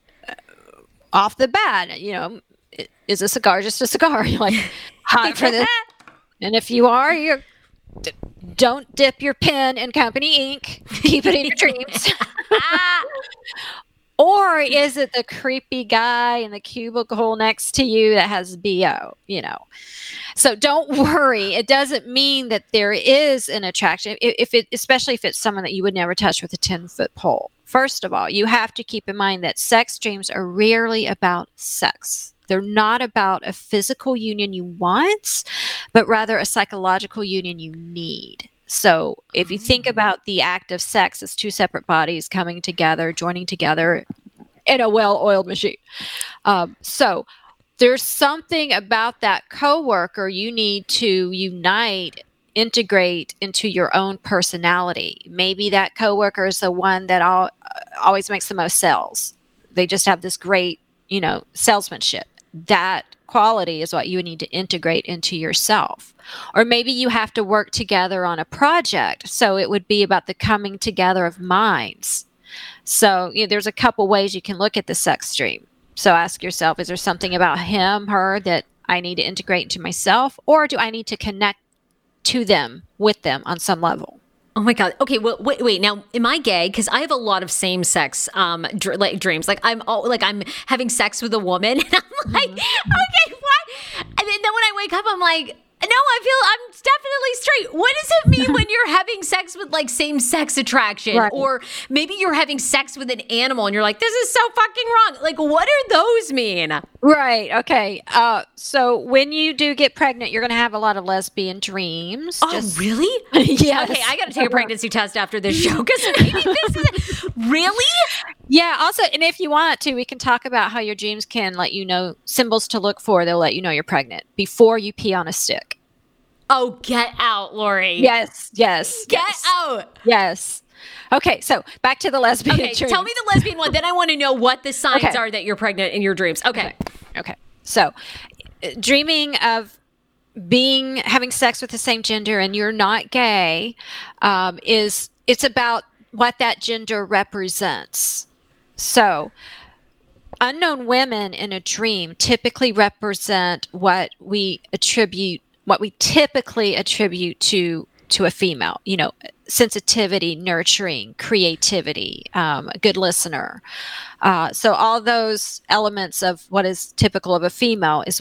off the bat, you know, i- is a cigar just a cigar? You're like, hot for this. And if you are, you d- don't dip your pen in company ink. Keep it in your dreams. Or is it the creepy guy in the cubicle next to you that has B O, you know? So don't worry. It doesn't mean that there is an attraction, if, if it, especially if it's someone that you would never touch with a ten-foot pole. First of all, you have to keep in mind that sex dreams are rarely about sex. They're not about a physical union you want, but rather a psychological union you need. So if you think about the act of sex as two separate bodies coming together, joining together in a well-oiled machine. Um, so there's something about that coworker you need to unite, integrate into your own personality. Maybe that coworker is the one that all, always makes the most sales. They just have this great, you know, salesmanship. That quality is what you need to integrate into yourself. Or maybe you have to work together on a project. So it would be about the coming together of minds. So you know, there's a couple ways you can look at the sex dream. So ask yourself, is there something about him, her that I need to integrate into myself? Or do I need to connect to them, with them on some level? Oh my God. Okay. Well, wait, wait. Now, am I gay? Because I have a lot of same-sex um, dr- like dreams. Like I'm, all, like I'm having sex with a woman, and I'm like, mm-hmm. okay, what? And then, then when I wake up, I'm like, no, I feel I'm definitely straight. What does it mean when you're having sex with like same-sex attraction, right. or maybe you're having sex with an animal, and you're like, this is so fucking wrong. Like, what do those mean? Right. Okay. Uh, so when you do get pregnant, you're going to have a lot of lesbian dreams. Oh, Just- really? Yes. Okay, I got to take a pregnancy test after this show because maybe this is really. Yeah. Also, and if you want to, we can talk about how your dreams can let you know symbols to look for. They'll let you know you're pregnant before you pee on a stick. Oh, get out, Lori. Yes. Yes. Get yes. out. Yes. Okay. So back to the lesbian Okay, dreams. tell me the lesbian one. Then I want to know what the signs Okay. are that you're pregnant in your dreams. Okay. Okay. Okay. So uh, dreaming of being having sex with the same gender and you're not gay um, is it's about what that gender represents. So unknown women in a dream typically represent what we attribute what we typically attribute to to a female, you know, sensitivity, nurturing, creativity, um, a good listener. Uh, so all those elements of what is typical of a female is what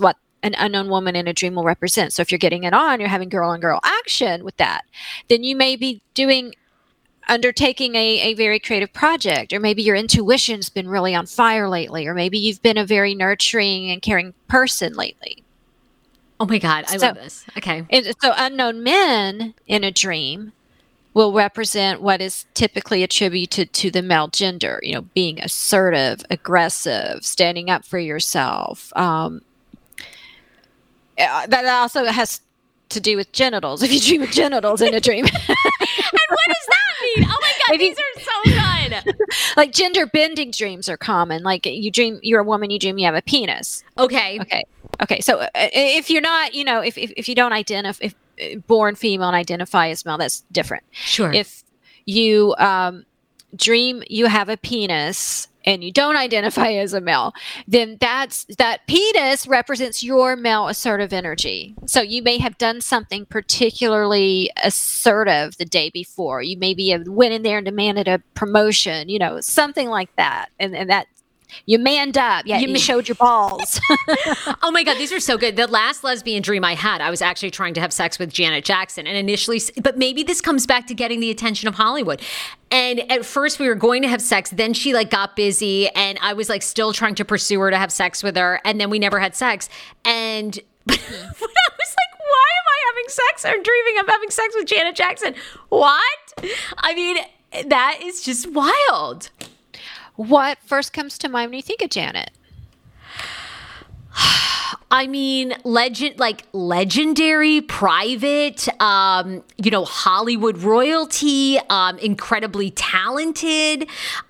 an unknown woman in a dream will represent. So if you're getting it on, you're having girl on girl action with that, then you may be doing undertaking a, a very creative project, or maybe your intuition's been really on fire lately, or maybe you've been a very nurturing and caring person lately. Oh my God, I so, love this. Okay. And so unknown men in a dream will represent what is typically attributed to the male gender, you know, being assertive, aggressive, standing up for yourself. Um, uh, that also has to do with genitals, if you dream of genitals in a dream. And what does that mean? Oh my God, these are so good. Like gender bending dreams are common. Like you dream, you're a woman, you dream you have a penis. Okay. Okay. Okay. So uh, if you're not, you know, if, if, if you don't identify, if uh, born female and identify as male, that's different. Sure. If you um, dream you have a penis and you don't identify as a male, then that's that penis represents your male assertive energy. So you may have done something particularly assertive the day before. You maybe have went in there and demanded a promotion, you know, something like that. And, and that you manned up. Yeah, you, you showed your balls. Oh my God, these are so good. The last lesbian dream I had, I was actually trying to have sex with Janet Jackson. And initially, but maybe this comes back to getting the attention of Hollywood. And at first we were going to have sex. Then she like got busy and I was like still trying to pursue her to have sex with her. And then we never had sex. And but I was like, why am I having sex? I'm dreaming I'm having sex with Janet Jackson. What? I mean, that is just wild. What first comes to mind when you think of Janet? I mean, legend, like legendary, private, um, you know, Hollywood royalty, um, incredibly talented,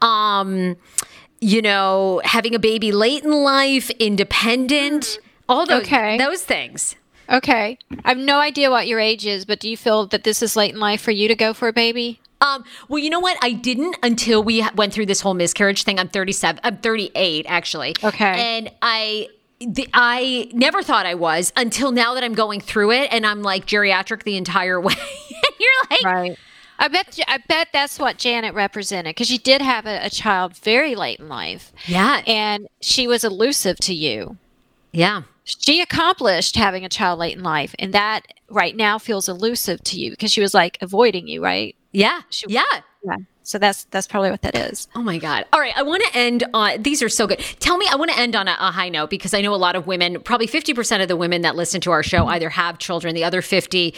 um, you know, having a baby late in life, independent, all those, okay. those things. Okay. I have no idea what your age is, but do you feel that this is late in life for you to go for a baby? Um, well, you know what? I didn't until we went through this whole miscarriage thing. I'm thirty-seven. I'm thirty-eight, actually. Okay. And I, the, I never thought I was until now that I'm going through it, and I'm like geriatric the entire way. And you're like, right. I bet. I bet that's what Janet represented, because she did have a, a child very late in life. Yeah. And she was elusive to you. Yeah. She accomplished having a child late in life, and that right now feels elusive to you because she was like avoiding you, right? Yeah. She, yeah. Yeah. So that's that's probably what that is. Oh my God. All right. I want to end on, these are so good. Tell me, I want to end on a, a high note, because I know a lot of women, probably fifty percent of the women that listen to our show either have children. The other fifty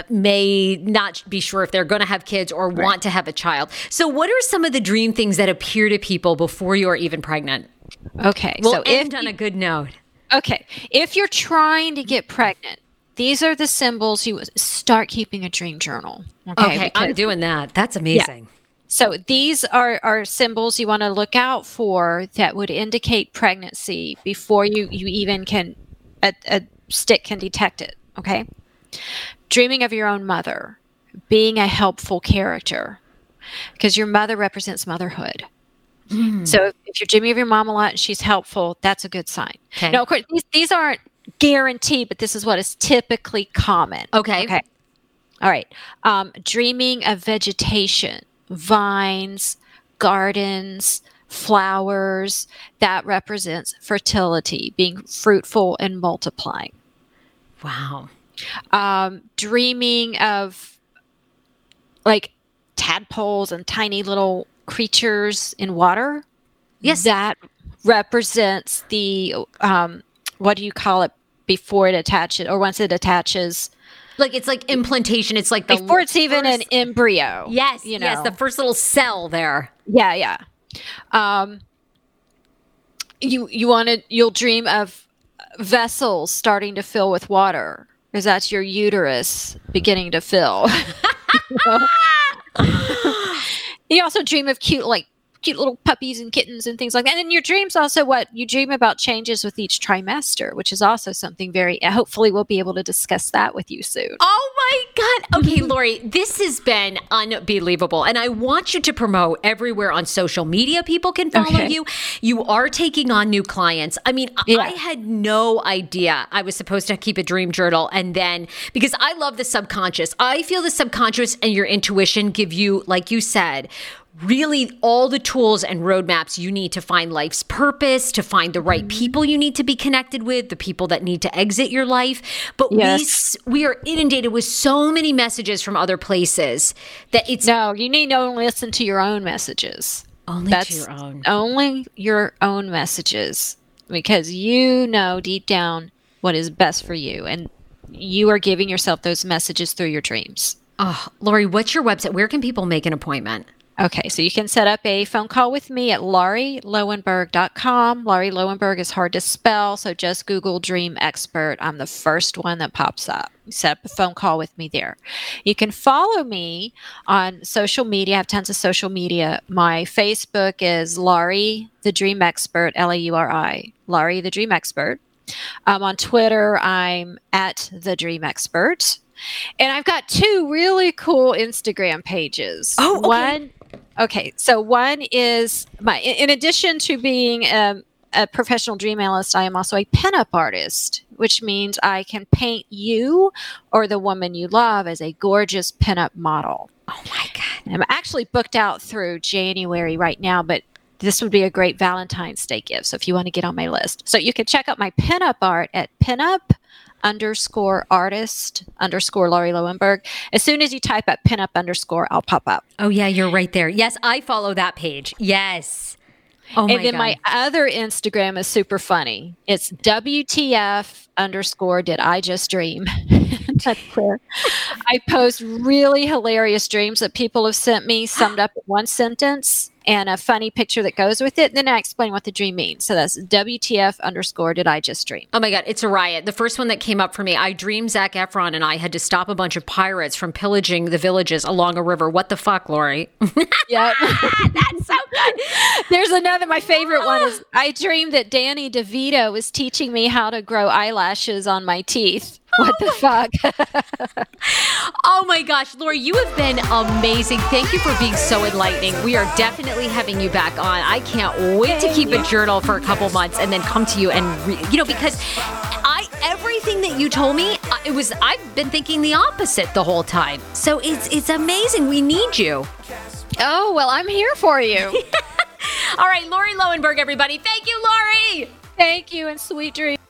may not be sure if they're going to have kids or right. want to have a child. So what are some of the dream things that appear to people before you're even pregnant? Okay. We'll so end if on a good note. Okay. If you're trying to get pregnant, these are the symbols you start keeping a dream journal. Okay. Okay, because, I'm doing that. That's amazing. Yeah. So these are, are symbols you want to look out for that would indicate pregnancy before you, you even can, a, a stick can detect it. Okay. Dreaming of your own mother, being a helpful character, because your mother represents motherhood. Mm. So if you're dreaming of your mom a lot and she's helpful, that's a good sign. Okay. Now, of course, these, these aren't guaranteed, but this is what is typically common. Okay. Okay. All right. Um, dreaming of vegetation, vines, gardens, flowers, that represents fertility, being fruitful and multiplying. Wow. Um, dreaming of like tadpoles and tiny little creatures in water. Yes. That represents the, um, what do you call it before it attaches, or once it attaches? Like it's like implantation. It's like the before it's even first, an embryo. Yes. You know? Yes. The first little cell there. Yeah. Yeah. Um, you, you want to, you'll dream of vessels starting to fill with water, because that's your uterus beginning to fill. You know? You also dream of cute, like cute little puppies and kittens and things like that. And in your dreams, also what you dream about changes with each trimester, which is also something very, hopefully we'll be able to discuss that with you soon. Oh my God. Okay, Lori, this has been unbelievable. And I want you to promote everywhere on social media. People can follow okay. you. You are taking on new clients. I mean, yeah. I had no idea I was supposed to keep a dream journal. And then, because I love the subconscious, I feel the subconscious and your intuition give you, like you said, really all the tools and roadmaps you need to find life's purpose, to find the right people you need to be connected with, the people that need to exit your life. But yes. we we are inundated with so many messages from other places that it's... No, you need to only listen to your own messages. Only That's to your own. Only your own messages. Because you know deep down what is best for you. And you are giving yourself those messages through your dreams. Oh, Lori, what's your website? Where can people make an appointment? Okay, so you can set up a phone call with me at Laurie Lowenberg dot com. Laurie Lowenberg is hard to spell, so just Google Dream Expert. I'm the first one that pops up. Set up a phone call with me there. You can follow me on social media. I have tons of social media. My Facebook is Laurie the Dream Expert, L A U R I, Laurie the Dream Expert. Um, on Twitter, I'm at the Dream Expert. And I've got two really cool Instagram pages. Oh, okay. One, okay. So one is my, in addition to being a, a professional dream analyst, I am also a pinup artist, which means I can paint you or the woman you love as a gorgeous pinup model. Oh my God. I'm actually booked out through January right now, but this would be a great Valentine's Day gift. So if you want to get on my list. So you can check out my pinup art at pinup underscore artist underscore Laurie Lowenberg. As soon as you type up pinup underscore, I'll pop up. Oh yeah, you're right there. Yes, I follow that page. Yes. Oh my And then God. my other Instagram is super funny. It's W T F underscore did I just dream. That's where I post really hilarious dreams that people have sent me, summed up in one sentence and a funny picture that goes with it. And then I explain what the dream means. So that's W T F underscore did I just dream. Oh my God, it's a riot. The first one that came up for me, I dreamed Zac Efron and I had to stop a bunch of pirates from pillaging the villages along a river. What the fuck, Lori? Yeah. That's so good. There's another, my favorite one is I dreamed that Danny DeVito was teaching me how to grow eyelashes on my teeth. What the fuck? Oh my gosh, Lori, you have been amazing. Thank you for being so enlightening. We are definitely having you back on. I can't wait to keep a journal for a couple months and then come to you and, re- you know, because I everything that you told me, it was I've been thinking the opposite the whole time. So it's it's amazing. We need you. Oh, well, I'm here for you. All right, Laurie Lowenberg, everybody. Thank you, Laurie. Thank you, and sweet dreams.